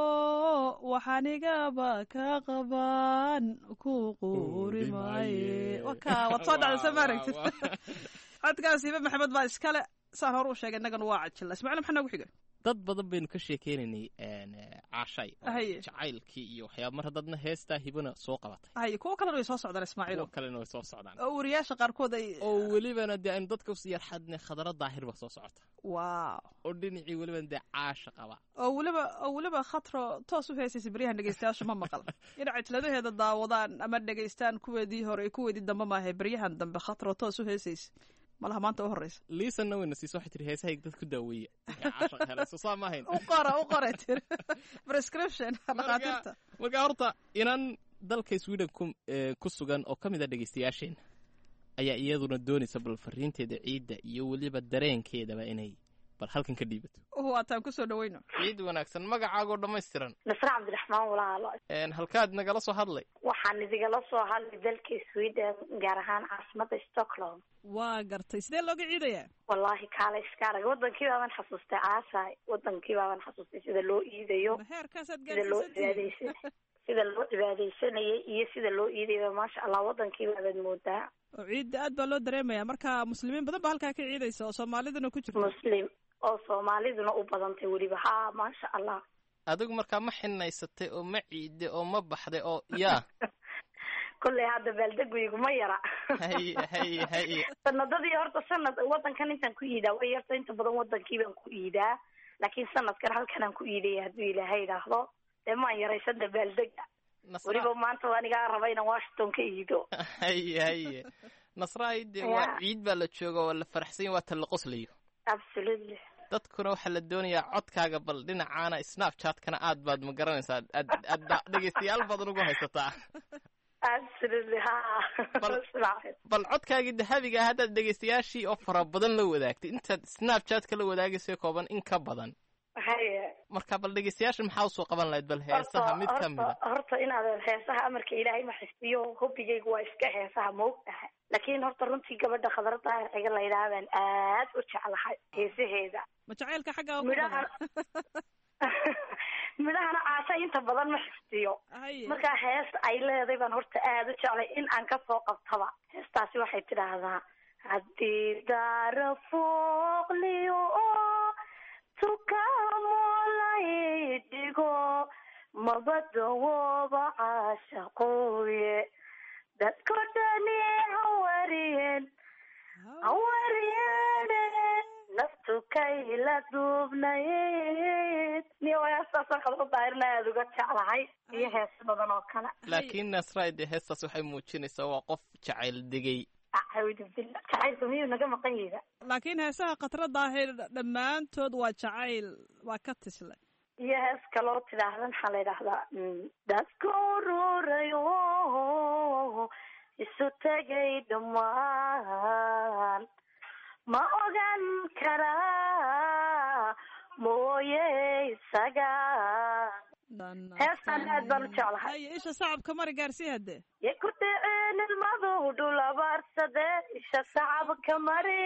waxaanigaba ka qabaan ku quuri maaye waka waad soo dhacda soo maaragtid codkaas hibe maxamed baa iskale saan hore u sheegay innagana waa cajila ismaaciil maxaa noogu xiga dad badan baynu ka sheekeynaynay caashay jacaylkii iyo waxyaaba mar haddadna heestaa hibana soo qabatay haye kuwo kalena way soo socdaan ismaaciil kuwo kalena way soo socdaan oo wariyaasha qaarkood ay oo welibana dee aynu dadka usii yarxadne khadaro daahir baa soo socota waaw oo dhinacii welibana dee caasha qaba oo weliba oo weliba khatro toos u heesaysa beryahan dhegeystayaasha ma maqal inay cajladaheeda daawadaan ama dhegeystaan kuweedii hore iyo kuweedii dambe maahe beryahan dambe khatro toos u heesaysa malaha maanta u horeysa liisanna wayna siiso waxay tiri heesahayg dad ku daaweeya caashaq helayso saa ma ahayn u qora u qora tir prescription dhakhaatiirta marka horta inan dalka sweden ku ku sugan oo ka mid a dhegeystayaasheenna ayaa iyaduna doonaysa bal fariinteeda ciidda iyo weliba dareenkeedaba inay bal halkan ka dhiibato waataan kusoo dhaweyno ciid wanaagsan magacaagoo dhammaystiran nasre cabdiraxmaan walaalo halkaad nagala soo hadlay waxaan idigala soo hadlay dalka sweden gaar ahaan caasimada stockholm waa gartay sidee looga ciidayaa wallaahi kaale iska arag wadankii baaban xasuustay caashaay wadankii baaban xasuustay sida loo iidayo sida loo cibaadeysan sida loo cibaadeysanayay iyo sida loo iidayo maasha allah wadankii baabaad moodaa oo ciidda aad baa loo dareemayaa marka muslimiin badan baa halkaa ka ciidaysa oo soomaaliduna ku jirto muslim oo soomaaliduna u badantay weliba ha maasha allah adigu markaa ma xinaysatay oo ma ciiday oo ma baxday oo yaa kolley hadda baaldeguygu ma yara hay hay hay sanadadii horta sanad wadankan intaan ku iidaa way yarta inta badan wadankii baan ku iidaa laakiin sanadkan halkanaan ku iidaya hadduu ilaahay idhaahdo dee maan yaraysada baaldega weliba maanta anigaa raba inaan washington ka iido haye haye nasraay dee waa ciid baa la jooga waa la faraxsan waa ta la qoslayo absolutely dadkuna waxaa la doonayaa codkaaga bal dhinacaana snapchatkana aad baad ma garanaysaa aad aad dhegeystayaal badan ugu haysataa absolutely ha bal codkaagii dahabiga haddaad dhegeystayaashii oo fara badan la wadaagtay intaad snapchatka la wadaagaysa kooban in ka badan haye marka bal dhegeystayaasha maxaa usoo qaban lahayd bal heesaha mid ka mida horta inaad heesaha amarka ilaahay ma xistiyo hobbigayga waa iska heesaha maogtahay laakiin horta runtii gabadha khadrada ciga la yidhaha baan aad u jeclahay heesaheeda ma jacaylka xagga midhaha midhahana caasha inta badan ma xistiyo marka hees ay leedahay baan horta aad u jeclay in aan kasoo qabtaba heestaasi waxay tidhaahdaa haddii daara fooqliyo tukamolay dhigo mabadawooba caashaqooye dadko dhani hawariyeen hawariyeen naftu kayla duubnayd niyo heestaasoo kala daahirna aada uga jeclahay iyo hees badan oo kale laakiin nasraay dee heestaas waxay muujinaysaa waa qof jacayl degay jacaylka miyuu naga maqan yida laakiin heesaha khatra daahir dhammaantood waa jacayl waa ka tisle iyo hees kaloo tidhaahda maxaa la yidhaahdaa dadka ururayo isu tegay dhammaan ma ogan karaa mooye isaga heestaan aad baan u jeclahay isha sacabka mari gaarsii hadde ya ku dhiceen ilmadu dhulabaarsade isha sacabka mari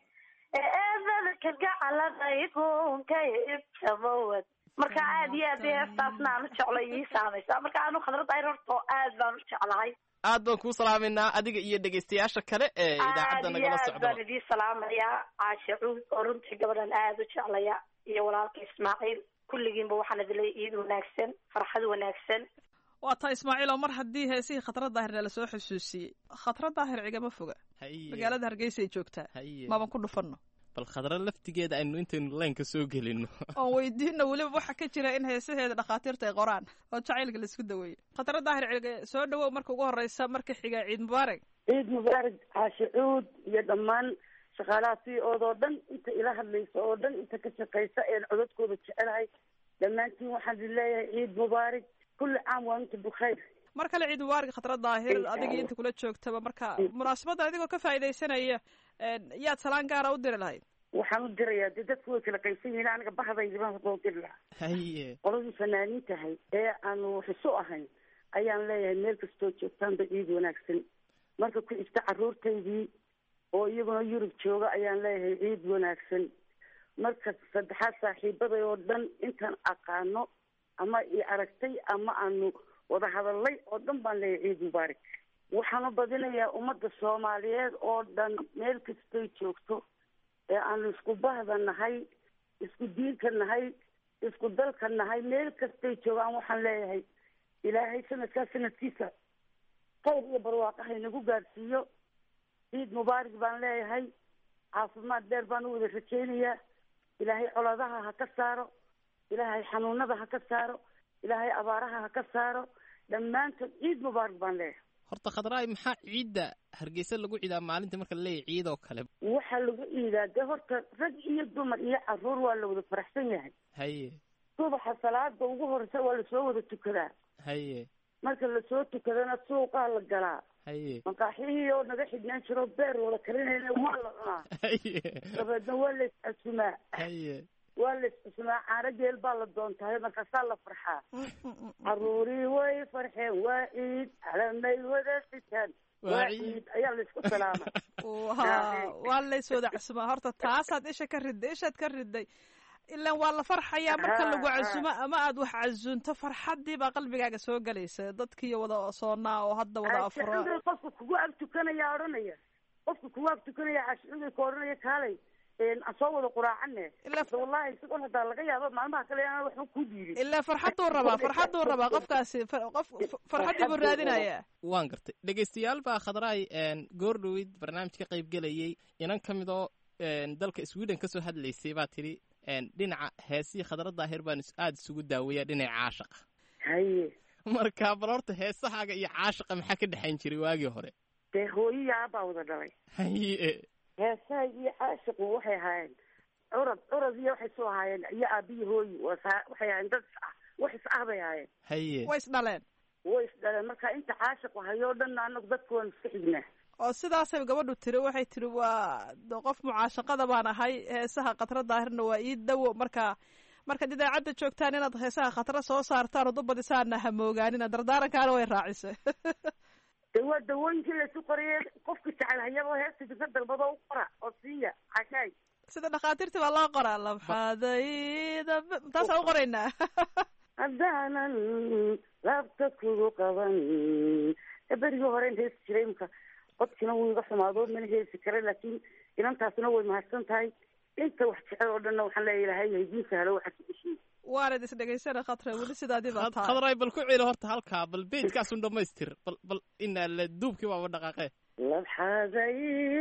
eedada kagacaladaydunka ibjamawad marka aad iyo aad heestaasna aan u jeclay ii saamaysaa marka aanu khadradaayr horto aad baan u jeclahay aad baan kuu salaameynaa adiga iyo dhegeystayaasha kale ee idaacadda nagala socda aad baan idii salaamayaa caasha cuud oo runtii gabadhan aad u jeclaya iyo walaalka ismaaciil kulligiinba waxaan idilay iid wanaagsan farxad wanaagsan waa taa ismaaciil oo mar haddii heesihii khatra daahirna lasoo xusuusiyey khatra daahir cigama foga magaalada hargeysay joogtaa maaban ku dhufanno bal khadra laftigeeda aynu intaynu laynka soo gelino oon weydiino weliba waxa ka jira in heesaheeda dhakhaatiirta ay qoraan oo jacaylka laisku daweeyo khatra daahir cige soo dhawow marka ugu horeysa marka xiga ciid mubaarak ciid mubaarak caashe cuud iyo dhammaan shaqaalaha si oodoo dhan inta ila hadlaysa oo dhan inta ka shaqaysa een codadkooda jecelahay dhammaantiin waxaan idin leeyahay ciid mubaarak kulli caam waa inta bukhayr mar kale ciid mubaarak khatra daahir adiga inta kula joogtaba marka munaasabadda adigoo ka faa'iidaysanaya yaad salaan gaara u diri lahayd waxaan u dirayaa dee dadku way kala qaysan yihiin aniga bahdaydibaan hadoo diri lahaa haye qoladii fanaaniin tahay ee aanu xiso ahayn ayaan leeyahay meel kastoo joogtaanba ciid wanaagsan marka ku xigta carruurtaydii oo iyaguna yurub jooga ayaan leeyahay ciid wanaagsan marka saddexaad saaxiibaday oo dhan intaan aqaano ama i aragtay ama aanu wada hadalay oo dhan baan leeyahay ciid mubaarak waxaanu badinayaa ummadda soomaaliyeed oo dhan meel kastay joogto ee aanu isku bahda nahay isku diinka nahay isku dalka nahay meel kastay joogaan waxaan leeyahay ilaahay sanadkaa sanadkiisa khayr iyo barwaaqo haynagu gaadhsiiyo ciid mubaarak baan leeyahay caafimaad dheer baan u wada rajaynayaa ilaahay coladaha ha ka saaro ilaahay xanuunada ha ka saaro ilaahay abaaraha ha ka saaro dhammaantood ciid mubaarak baan leeyahay horta khadraay maxaa ciidda hargeysa lagu ciidaa maalintii marka laleeyahay ciid oo kale waxaa lagu ciidaa dee horta rag iyo dumar iyo carruur waa la wada faraxsan yahay haye subaxa salaada ugu horeysa waa lasoo wada tukadaa haye marka lasoo tukadana suuqaa la galaa haye maqaaxihii oo naga xidhnaan jiro beer wada karinayna waa la cunaa haye dabeedna waa la iscasumaa haye waa la iscasumaa caano geel baa la doontahay markaasaa la farxaa caruurii way farxeen waa ciid calamay wada sitaan waa ciid ayaa la isku salaama waa lays wada casumaa horta taasaad isha ka riday ishaad ka riday ilaan waa la farxayaa marka lagu casumo ama aad wax casuunto farxadii baa qalbigaaga soo gelaysa dadkiiyo wada soonaa oo hadda wada afuro qofka kugu ag tukanaya odhanaya qofka kugu ag tukanaya cashuuday ka odhanaya kaalay aan soo wada quraacane wallahi isagoon haddaa laga yaabo maalmaha kale aan waxba ku dhiibin ilaa farxaduu rabaa farxaduu rabaa qofkaasi qof farxadii buu raadinaya waan gartay dhegaystayaal baa khadraay goor dhaweyd barnaamij ka qayb gelayay inan ka mid oo dalka sweden ka soo hadlaysay baa tidhi dhinaca heesihii khadra daahir baan aada isugu daaweeyaa dhinaca caashaqa haye marka bal horta heesahaaga iyo caashaqa maxaa ka dhexayn jiray waagii hore dee hooyiyaa baa wada dhalay haye heesaha iyo caashiqu waxay ahaayeen curad curad iyo waxay soo ahaayeen iyo aabiyi hooyi waxay ahaayeen dad is ah wax is ah bay ahaayeen haye way is dhaleen way is dhaleen marka inta caashiqu hayo o dhan anagu dadka waan iska xignaa oo sidaasay gabadhu tiri waxay tiri waa qof mucaashaqada baan ahay heesaha khatra daahirna waa ii dawo marka markaad idaacadda joogtaan inaad heesaha khatra soo saartaan oo dubadisaana hamoogaanina dardaarankaana way raacisay de waa dawooyinkii laysu qoriyey qofka jecel hayaba heesta dika dalbado u qora oo siiya cashaay sida dhakhaatiirtii baa loo qoraa labxadayda taasaan u qoraynaa haddaanan laabta kugu qaban berigii hore in heesi jiray imka codkina wuu iga xumaado mana heesi kara laakiin inantaasna way mahadsan tahay inta wax jecel oo dhanna waxaan leeya ilahay haydiin sahlo waxaad ku dhishii waanad isdhegaysana khatra weli sidaadii baa tahay khadray bal ku celi horta halkaa bal beydkaasun dhamaystir bal bal inaa la duubkii baaba dhaqaaqee labxaday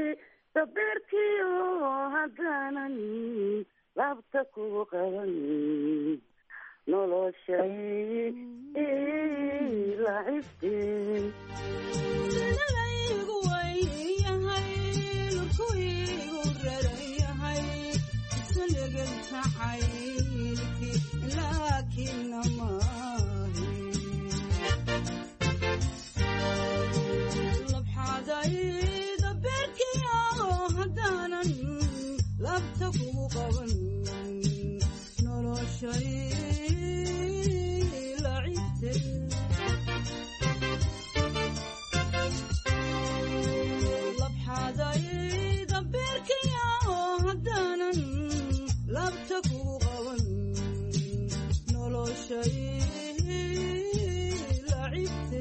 dabeerkiyo haddaanan laabta kugu qaban noloshay ilacibteen labxadayda beerkiyo haddaanan labta kugu qaban noloshay lacibte labxadayda beerkiyo haddaanan labta kugu qaban noloshay lacibte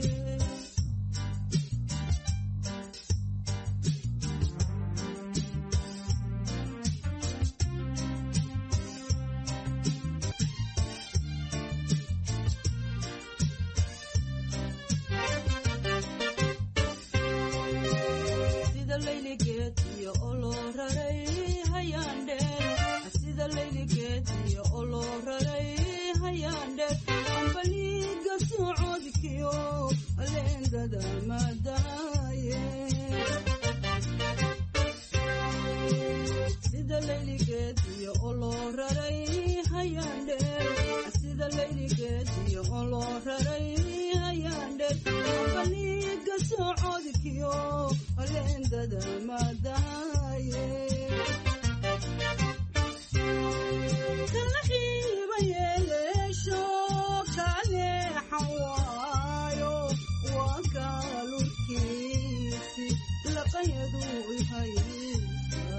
sida layligeed iyo oloo raray hayaandhe sida layligeed iyo oloo raray hayaandhe ambaliga socodkiyo aleendada madaaye sida layligeed iyo oloo raray hayaandhe sida layligeed iyo oloo raray hayaandhe ambaliga socodkiyo aleendada madaaye kalaxiiba yeeleesho kaleexan waayo waa kaalurkiisi laqayadu ihaysa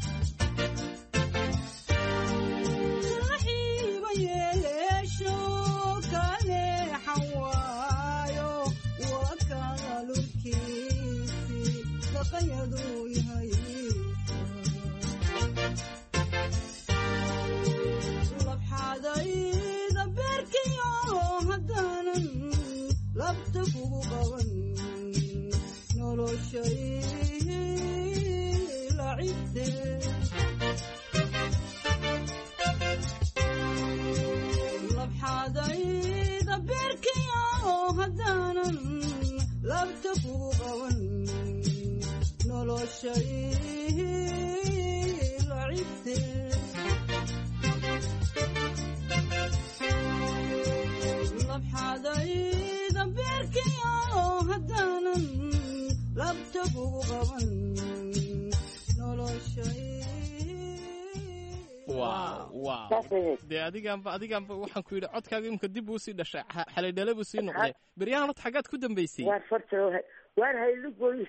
kalaxiiba yeeleesho kaleexan waayo waa kaalurkiisi laqayadu ihaysa dee adigaanba adigaanba waxaan ku yidhi codkaaga imika dib uu sii dhashay xalay dhale buu sii noqday beryahan horta xaggaad ku dambaysay waar farta waar haylugoy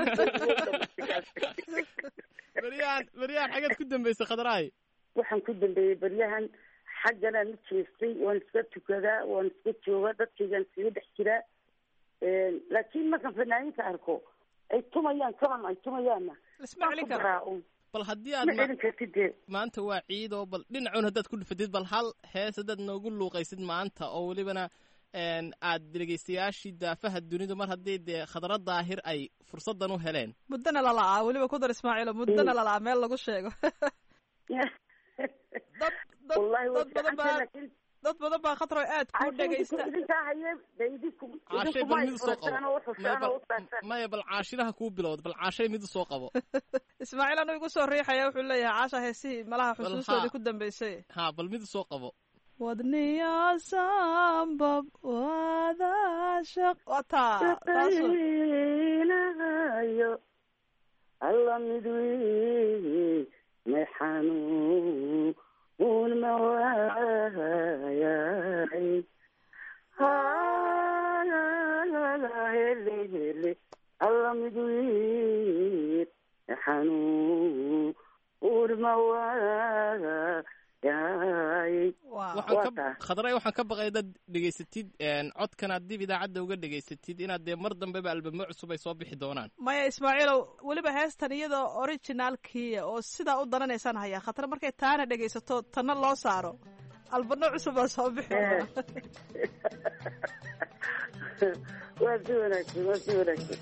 beryahan beryahan xaggaad ku dambaysay khadraay waxaan ku dambeeyey beryahan xagganaan u jeestay waan iska tukadaa waan iska joogaa dadkaygaan iskaga dhex jiraa laakiin markaan fanaaniinta arko ay tumayaan kaban ay tumayaanna isma celin karo bal haddii aad maanta waa ciid oo bal dhinacuun haddaad ku dhufatid bal hal hees haddaad noogu luuqaysid maanta oo welibana aad dhegeystayaashii daafaha dunidu mar haddii dee khadra daahir ay fursaddan u heleen muddana lala'aa weliba ku dar ismaaciilo muddana lala'aa meel lagu sheego dad dad dad badan baa dad badan baa khadro aad ku dhegeysta caashay bal mid soo qabo maya bal caashiraha kuu bilowda bal caashay mid soo qabo ismaaciil anu igu soo riixaya wuxuu leeyahay caasha heesihii malaha xusuustoodii ku dambeysay ha bal mid soo qabo wadniya sambab wadaashaq wataa taasinayo alla midwi maxanu un mawayay hele hele alla midwi maxanu un mawayay khadray waxaan ka baqay dad dhegaysatid codkanaad dib idaacadda uga dhegaysatid inaad dee mar dambeba albamo cusub ay soo bixi doonaan maya ismaaciilow weliba heestan iyadoo originaalkiia oo sidaa u dananaysaan hayaa khatar markay taana dhegaysato tanna loo saaro albano cusub baa soo bixi waa si wanaagsan waa si wanaagsan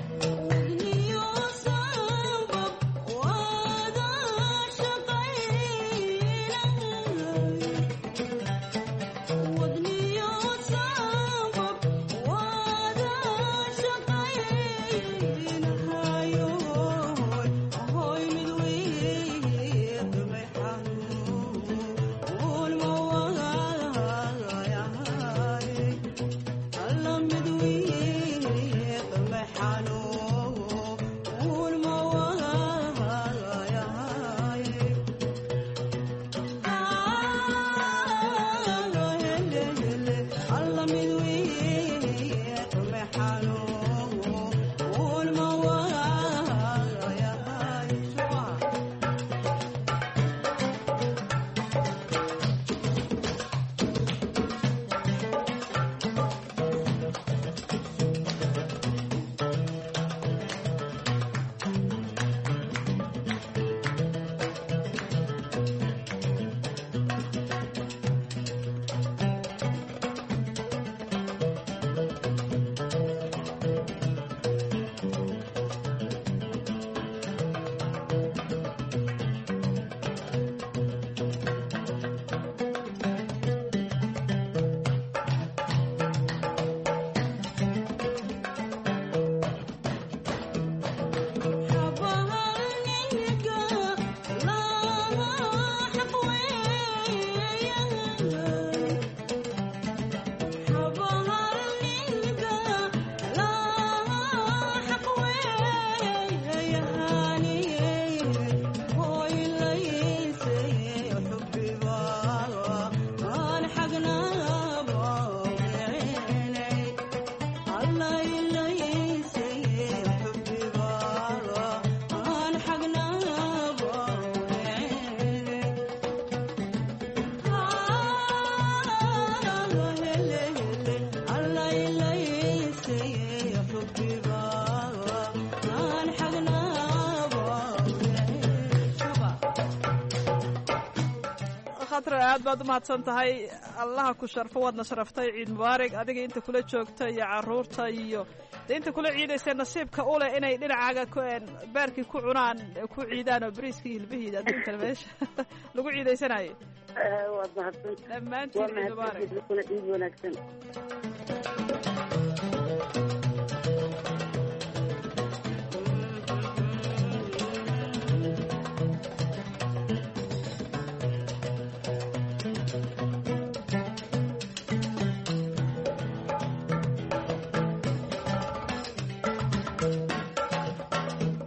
aad baad u mahadsan tahay allaha ku sharfo waadna sharaftay ciid mubaarig adiga inta kula joogta iyo caruurta iyo de inta kula ciidaysay nasiibka u leh inay dhinacaaga beerkii ku cunaan ku ciidaan oo bariiskii hilbihiida adduunkana meesha lagu ciidaysanayo waad mahadsan dhammaantiin ciid mubaarig ciid wanaagsan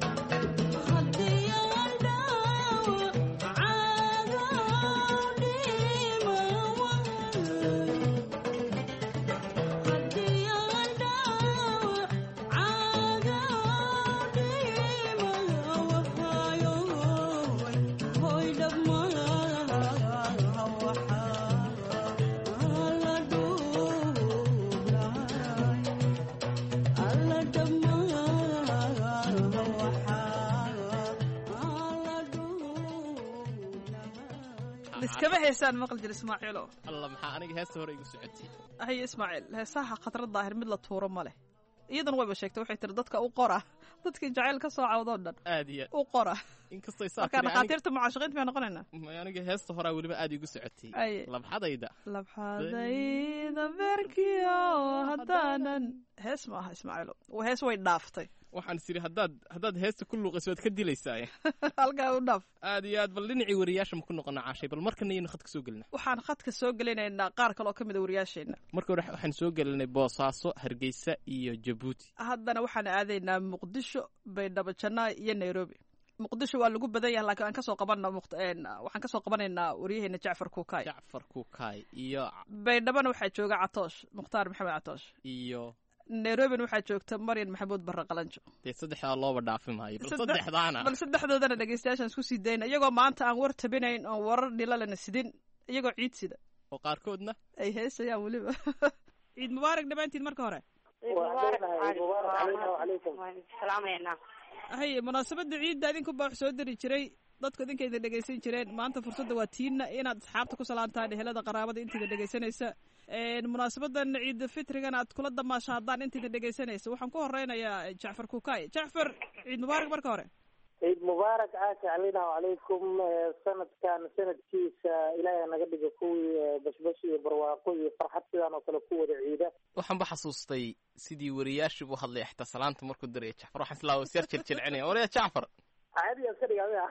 Haddii aan dhaawac caaga liskama heesaan maqli jir ismaaciilo alla maxaa aniga heesta hore igu socotay haye ismaaciil heesaha khatrad daahir mid la tuuro ma leh iyadana wayba sheegtay waxay tiri dadka u qora dadkii jacayl ka soo cawdoo dhan aad iyo u qora inkastoo isaa marka dhakhaatiirta mucaashaqiinta bay noqonaynaa aniga heesta horaa weliba aad igu socotay labxadayda labxadayda beerkiyo haddaanan hees ma aha ismaaciilo hees way dhaaftay waxaan is idhi haddaad haddaad heesta ku luuqayso waad ka dilaysaa halkaa u dhaaf aad iyo aad bal dhinacii wariyaasha ma ku noqona caashay bal markana iyaynu khadka soo gelinaa waxaan khadka soo gelinaynaa qaar kale oo ka mid a wariyaasheenna marka hore waxaan soo gelinay boosaaso hargeysa iyo jabuuti haddana waxaan aadaynaa muqdisho baydhabo janaa iyo nairobi muqdisho waa lagu badan yahay laakiin aan kasoo qabana waxaan kasoo qabanaynaa waryaheena jacfar kuukay jacfar kuukay iyo baydhabona waxaa jooga catoosh mukhtaar maxamed catoosh iyo nairobina waxaa joogta maryan maxamuud barre qalanjo dee saddexdaa looba dhaafi maayo bal saddexdaana bal saddexdoodana dhegeystayaashaan isku sii dayna iyagoo maanta aan war tabinayn oon warar dhilalana sidin iyagoo ciid sida oo qaarkoodna ay heesayaan weliba ciid mubaarak dhammaantiin marka hore haye munaasabada ciidda idinkuba wax soo diri jiray dadku idinka idin dhegaysan jireen maanta fursadda waa tiina inaad asxaabta ku salaantaan ehelada qaraabada intiida dhegaysanaysa munaasabadan ciida fitrigan aad kula damaasha haddaan intiida dhegaysanaysa waxaan ku horeynayaa jacfar kuukay jacfar ciid mubaarak marka hore ciid mubaarak caasha calinahu calaykum sanadkan sanadkiisa ilaahay naga dhiga kuwii bashbash iyo barwaaqo iyo farxad sidaan oo kale ku wada ciida waxaan ba xasuustay sidii wariyaashii buu hadlay xataa salaanta markuu diraya jacfar waxaan islaa wasyar jiljilinaya waraya jacfar caadi iska dhigaa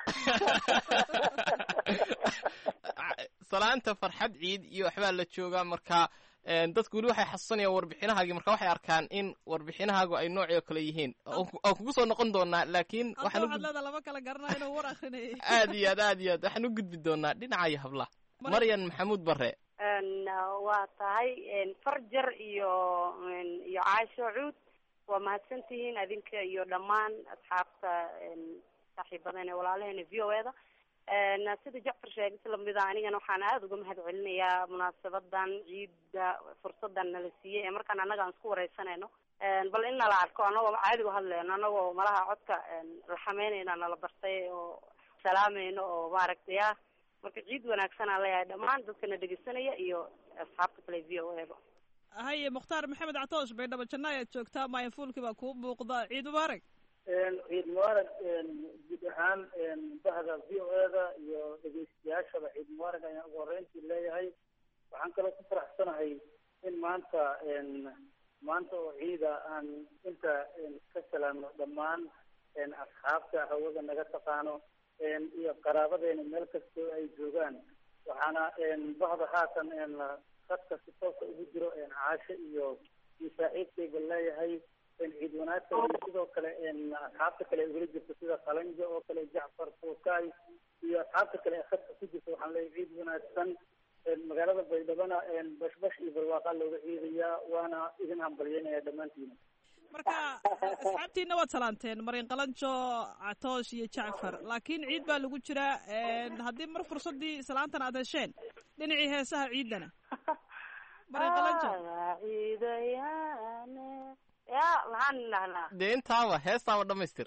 salaanta farxad ciid iyo waxbaa la joogaa marka dadku weli waxay xasuusanayaan warbixinahaagii marka waxay arkaan in warbixinahaagu ay noocii oo kale yihiin oo kugu soo noqon doonaa laakiin lama kala garanayo inuu war akrinayay aad iyo aad aad iyo aad waxaan u gudbi doonaa dhinacayo hablaha maryan maxamuud barre waa tahay farjar iyo iyo caasho cuud waa mahadsantihiin adinka iyo dhammaan asxaabta saaxiibadan ee walaalaheena v o e da sida jacfar sheegay si lamida anigana waxaan aada uga mahad celinayaa munaasabadan ciidda fursadan nala siiyey ee markaan annaga aan isku wareysanayno bal in nala arko anagoo caadigu hadleyno anagoo malaha codka laxameynayna nala bartay oo salaamayno oo maaragtay ah marka ciid wanaagsan aan leeyahay dhammaan dadkana dhegeysanaya iyo asxaabta kale v o e ba haye mukhtaar maxamed catoosh baydhabo janna ayaad joogtaa maayanfuulkii baa kuu muuqda ciid mubaarak ciid mubaarak guud ahaan bahda v o e da iyo dhegeystayaashaba ciid mubaarak ayaan ugu horreyntii leeyahay waxaan kaloo ku faraxsanahay in maanta maanta oo ciida aan inta ka salaamno dhammaan asxaabta hawada naga taqaano iyo qaraabadeena meel kastoo ay joogaan waxaana bahda haatan dadka si toosa ugu jiro caasho iyo iyo saaxiibkayga leeyahay ciid wanaagsan iyo sidoo kale asxaabta kale ugula jirto sida qalanjo oo kale jacfar kuukay iyo asxaabta kale ee khadka ku jirta waxaan leeyahay ciid wanaagsan magaalada baydhabana bashbash iyo barwaaqaa looga ciidayaa waana idin hambalyeynaya dhammaantiina marka asxaabtiina waad salaanteen marin qalanjo catoosh iyo jacfar laakiin ciid baa lagu jiraa haddii mar fursadii salaantan aad hesheen dhinacii heesaha ciidana marin qalanjo ciidayane ya maxaan dhahnaa dee intaaba heestaaba dhamaystir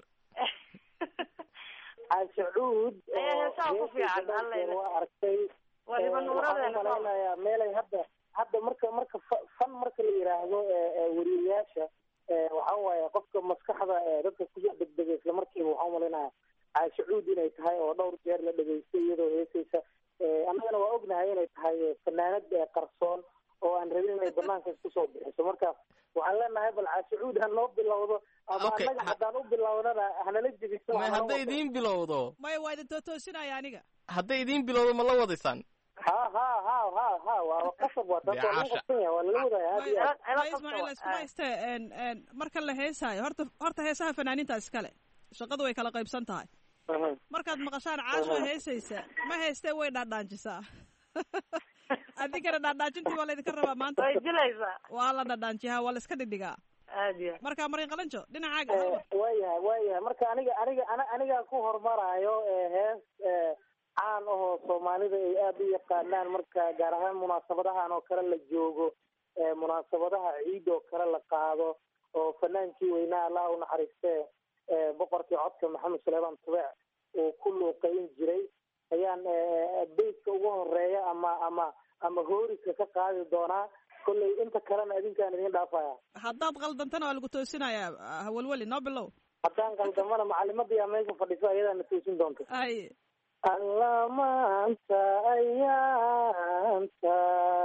caashacuud heesaa ku fiican waa arkay waliba nuuradeena malaynayaa meelay hadda hadda marka marka fan marka la yiraahdo wariyayaasha waxaa waaye qofka maskaxda dadka kusoo degdega isla markiiba waxaa umalaynaya caashacuud inay tahay oo dhowr jeer la dhegaystay iyadoo heesaysa annagana waa ognahay inay tahay fanaanad qarsoon oo aan rabin inay banaanka isku soo bixiso marka waxaan leenahay bal caashacuud ha noo bilowdo ama annaga haddaan u bilownana hanala jebiso may hadday idiin bilowdo maya waa idin tootoosinaya aniga hadday idiin bilowdo ma la wadaysaan ha ha ha ha ha waa qasab waa taas waa lagu qabsan yahay waa lala wadaya aad iyo aad ismaaciil isku hayste marka la heesaayo horta horta heesaha fanaaniinta iskale shaqadu way kala qaybsan tahay markaad maqashaan caasho heesaysa ma heystee way dhaadhaanjisaa adinkana dhaadhaajintii waa laydinka rabaa maanta way jilaysaa waa la dhaadhaanjihaa waa la iska dhidhigaa aad iyo marka marin qalanjo dhinacaaga waayahay waayahay marka aniga aniga anigaa ku hormaraayo hees caan ahoo soomaalida ay aada u yaqaanaan marka gaar ahaan munaasabadahan oo kale la joogo munaasabadaha ciid oo kale la qaado oo fanaankii weynaa allah u naxariiste boqorkii codka maxamed suleyman tubec uu ku luuqayn jiray ayaan beyska ugu horeeya ama ama ama hooriska ka qaadi doonaa kolley inta kalena adinkaan idin dhaafaya haddaad qaldantana waa lagu toosinayaa hawalweli noo bilow haddaan qaldamana macalimadii meesha fadhiso ayadaana toosin doonta ay alla maanta ayaanta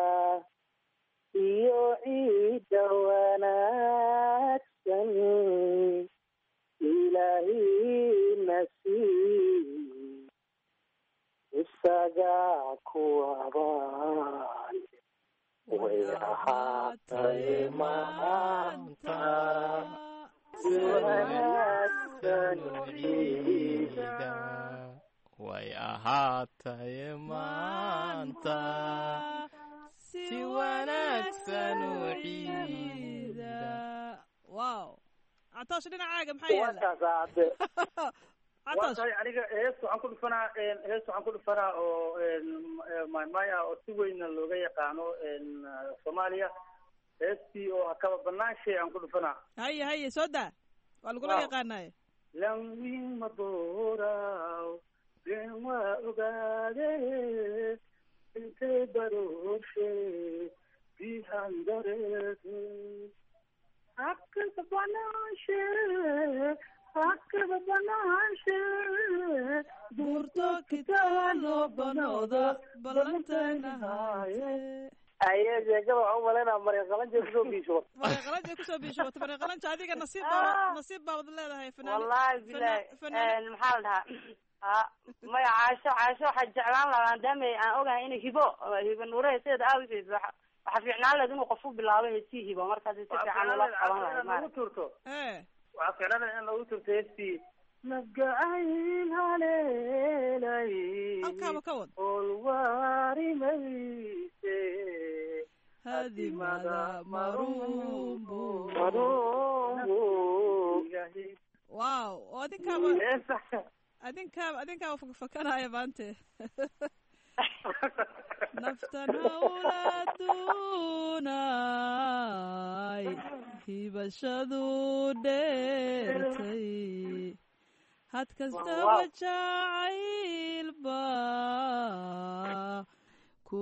iyo ciidda wanaagsan ilaahina sii isaga kuwabaan way ahaatay maanta si wanaagsan ciida way ahaatay maanta si wanaagsan u ciida wow catoosh dhinacaaga maxaa yaala waa tahay aniga hees waxaan ku dhufanaa hees waxaan ku dhufanaa oo maymaya oo si weyna looga yaqaano soomaaliya heestii oo hakaba banaanshe aan ku dhufanaa haye haye soo daa waa lagula yaqaanaye lanwin madooraw been waa ogaade intay barooshe bihan dareete hakaba banaanshe hakaba banaanshe buurto kitaano banooda balantaynahaye aye sheekada waxaa umalayna mariiqalanja kusoo biishubat mariiqalanja kusoo biishubat mariiqalanja adiga nasiib baa nasiib baa wad leedahay fanaan wallahi bilahi maxaa la dhahaa ha maya caasho caasho waxaa jeclaan lahaa maadaama aan ogahay inay hibo hibo nuure heeseeda aawiseed waxa waxaa fiicnaan lahayd inuu qofu bilaabo heesii hibo markaas si fiican ula qaban lahay lagu turto waxaa fiicnaan in lagu turto heestii nagacayl haleelay halkaaba ka wad olwaarimayse hadimada marumbu marumbu wow oo adinkaaba adinkaaba adinkaaba fakfakanaya maante naftana ulaadunay hibashadu dheertay had kastaba jacaylba ku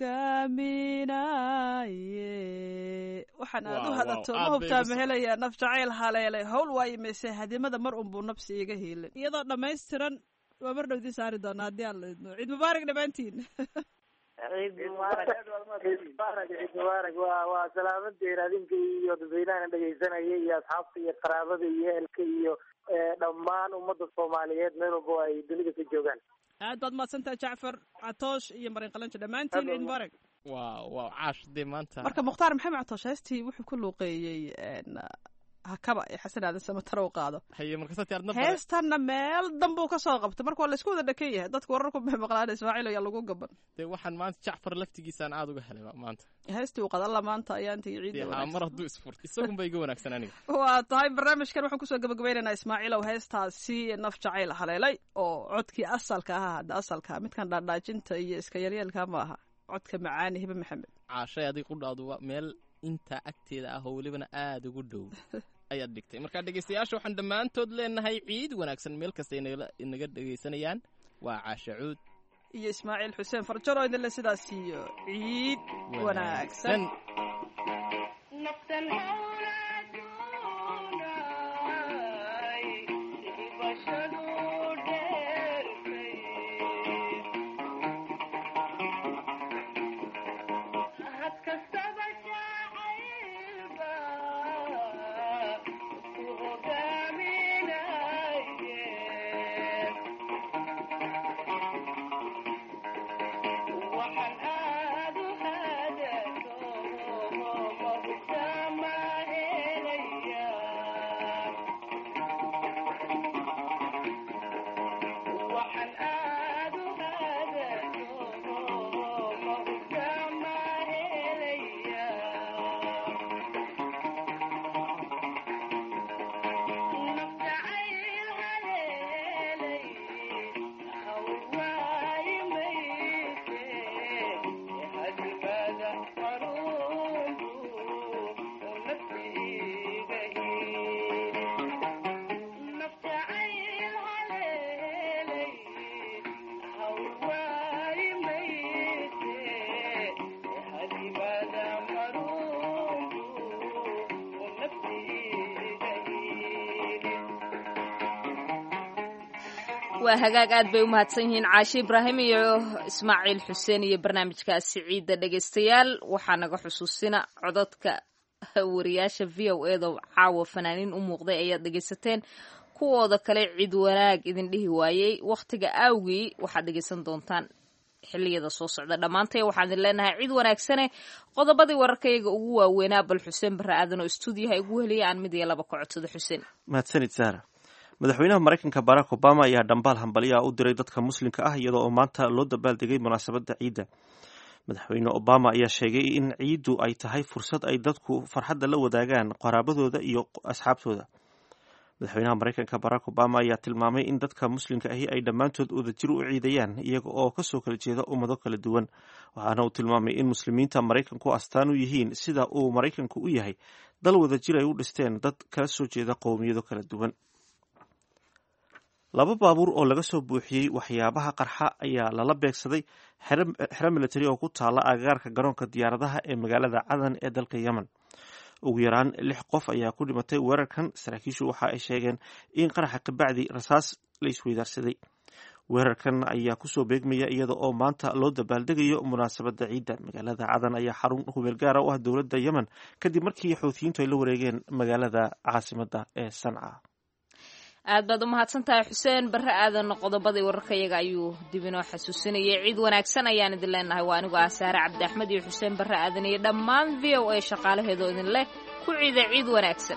hogaaminaye waxaan aad u hadato ma hubtaa ma helaya naf jacayl haleelay hawl waayi mayse hadimada mar unbuu nafsi iga hiilin iyadoo dhammaystiran waa mar dhowdii saari doonaa haddii aan la idmo ciid mubaarak dhammaantiin ciid mubaarak ciid mubaarak ciid mubaarak waa waa salaamadeen adinka iyo dadweynahana dhegaysanaya iyo asxaabta iyo qaraabada iyo ehelka iyo dhammaan ummadda soomaaliyeed meel walba ay dunida ka joogaan aad baad mahadsantahay jacfar catoosh iyo marin qalanjo dhammaantiin ciid mubaarak waa waa caash dee maanta marka mukhtaar maxamed catoosh heestii wuxuu ku luuqeeyey hakaba ee xasan aadan samataro u qaado haye markaasa tiyaarna heestanna meel danbuu ka soo qabtay marka waa laisku wada dhakan yahay dadku wararku bay maqlaan ismaaciil ayaa lagu gaban dee waxaan maanta jacfar laftigiisaan aad uga helay maanta heestii uu qadalla maanta ayaa intii ciidda wanaagsan mar hadduu isfurto isagun ba iga wanaagsan aniga waa tahay barnaamijkan waxaan kusoo gabagabaynaynaa ismaaciilow heestaasi naf jacayl haleelay oo codkii asalka ahaa hadda asalka midkan dhaadhaajinta iyo iska yaryeelka ma aha codka macaani hibe maxamed caashay adig qudhaadu meel intaa agteeda ah oo welibana aada ugu dhow ayaad dhigtay markaa dhegaystayaasha waxaan dhammaantood leenahay ciid wanaagsan meel kasta inaga dhegaysanayaan waa caasha cuud iyo ismaaciil xuseen farjaro idinle sidaas iyo ciid wanaagsan Waxaan aad u hadato ma hubta waa hagaag aad bay u mahadsan yihiin caashi ibraahim iyo ismaaciil xuseen iyo barnaamijkaasi ciidda dhegaystayaal waxaa naga xusuusina codadka wariyaasha v o eeda caawa fanaaniin u muuqday ayaad dhegaysateen kuwooda kale ciid wanaag idin dhihi waayey wakhtiga awgii waxaad dhegaysan doontaan xilliyada soo socda dhammaantay waxaan idin leenahay ciid wanaagsane qodobadii wararkayaga ugu waaweynaa bal xuseen barre aadan oo stuudiyaha igu heliya aan mid iyo laba ka codsado xuseen mahadsanid saara madaxweynaha maraykanka barack obama ayaa dhambaal hambalyaha u diray dadka muslimka ah iyadoo oo maanta loo dabaaldegay munaasabadda ciidda madaxweyne obama ayaa sheegay in ciiddu ay tahay fursad ay dadku farxadda la wadaagaan qaraabadooda iyo asxaabtooda madaxweynaha maraykanka barack obama ayaa tilmaamay in dadka muslimka ahi ay dhammaantood wadajir u ciidayaan iyaga oo kasoo kala jeeda ummado kala duwan waxaana uu tilmaamay in muslimiinta maraykanku astaan u yihiin sida uu maraykanku u yahay dal wadajir ay u dhisteen dad kala soo jeeda qowmiyado kala duwan laba baabuur oo laga soo buuxiyey waxyaabaha qarxa ayaa lala beegsaday xero militari oo ku taala agagaarka garoonka diyaaradaha ee magaalada cadan ee dalka yemen ugu yaraan lix qof ayaa ku dhimatay weerarkan saraakiishu waxa ay sheegeen in qaraxa kabacdi rasaas la isweydaarsaday weerarkan ayaa kusoo beegmaya iyada oo maanta loo dabaaldegayo munaasabadda ciidda magaalada cadan ayaa xarun hubeel gaara u ah dowladda yemen kadib markii xuutiyiintu ay la wareegeen magaalada caasimada ee sanca aad baad u mahadsan tahay xuseen barre aadan qodobadii wararkayaga ayuu dib inoo xasuusinayay ciid wanaagsan ayaan idin leenahay waa anigu ah saare cabdi axmed iyo xuseen barre aadan iyo dhammaan v o a shaqaalaheedoo idin leh ku ciida ciid wanaagsan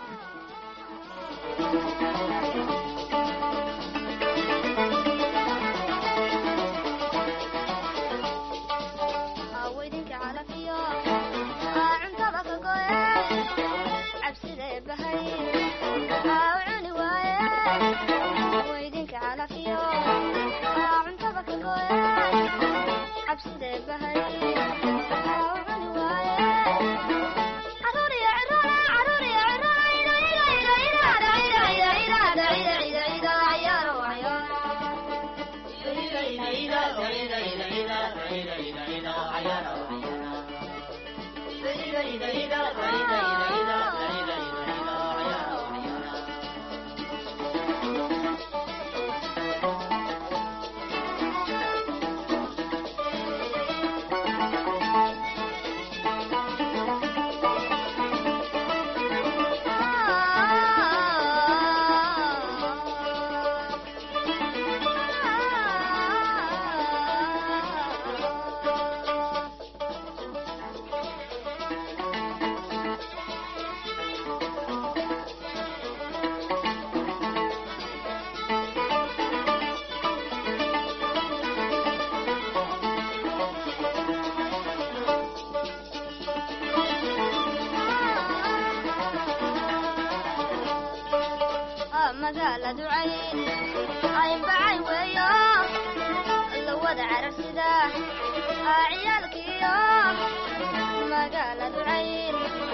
magaaladu cayn cayn bacay weeyo la wada carabsida ciyaalkiyo magaaladu cayn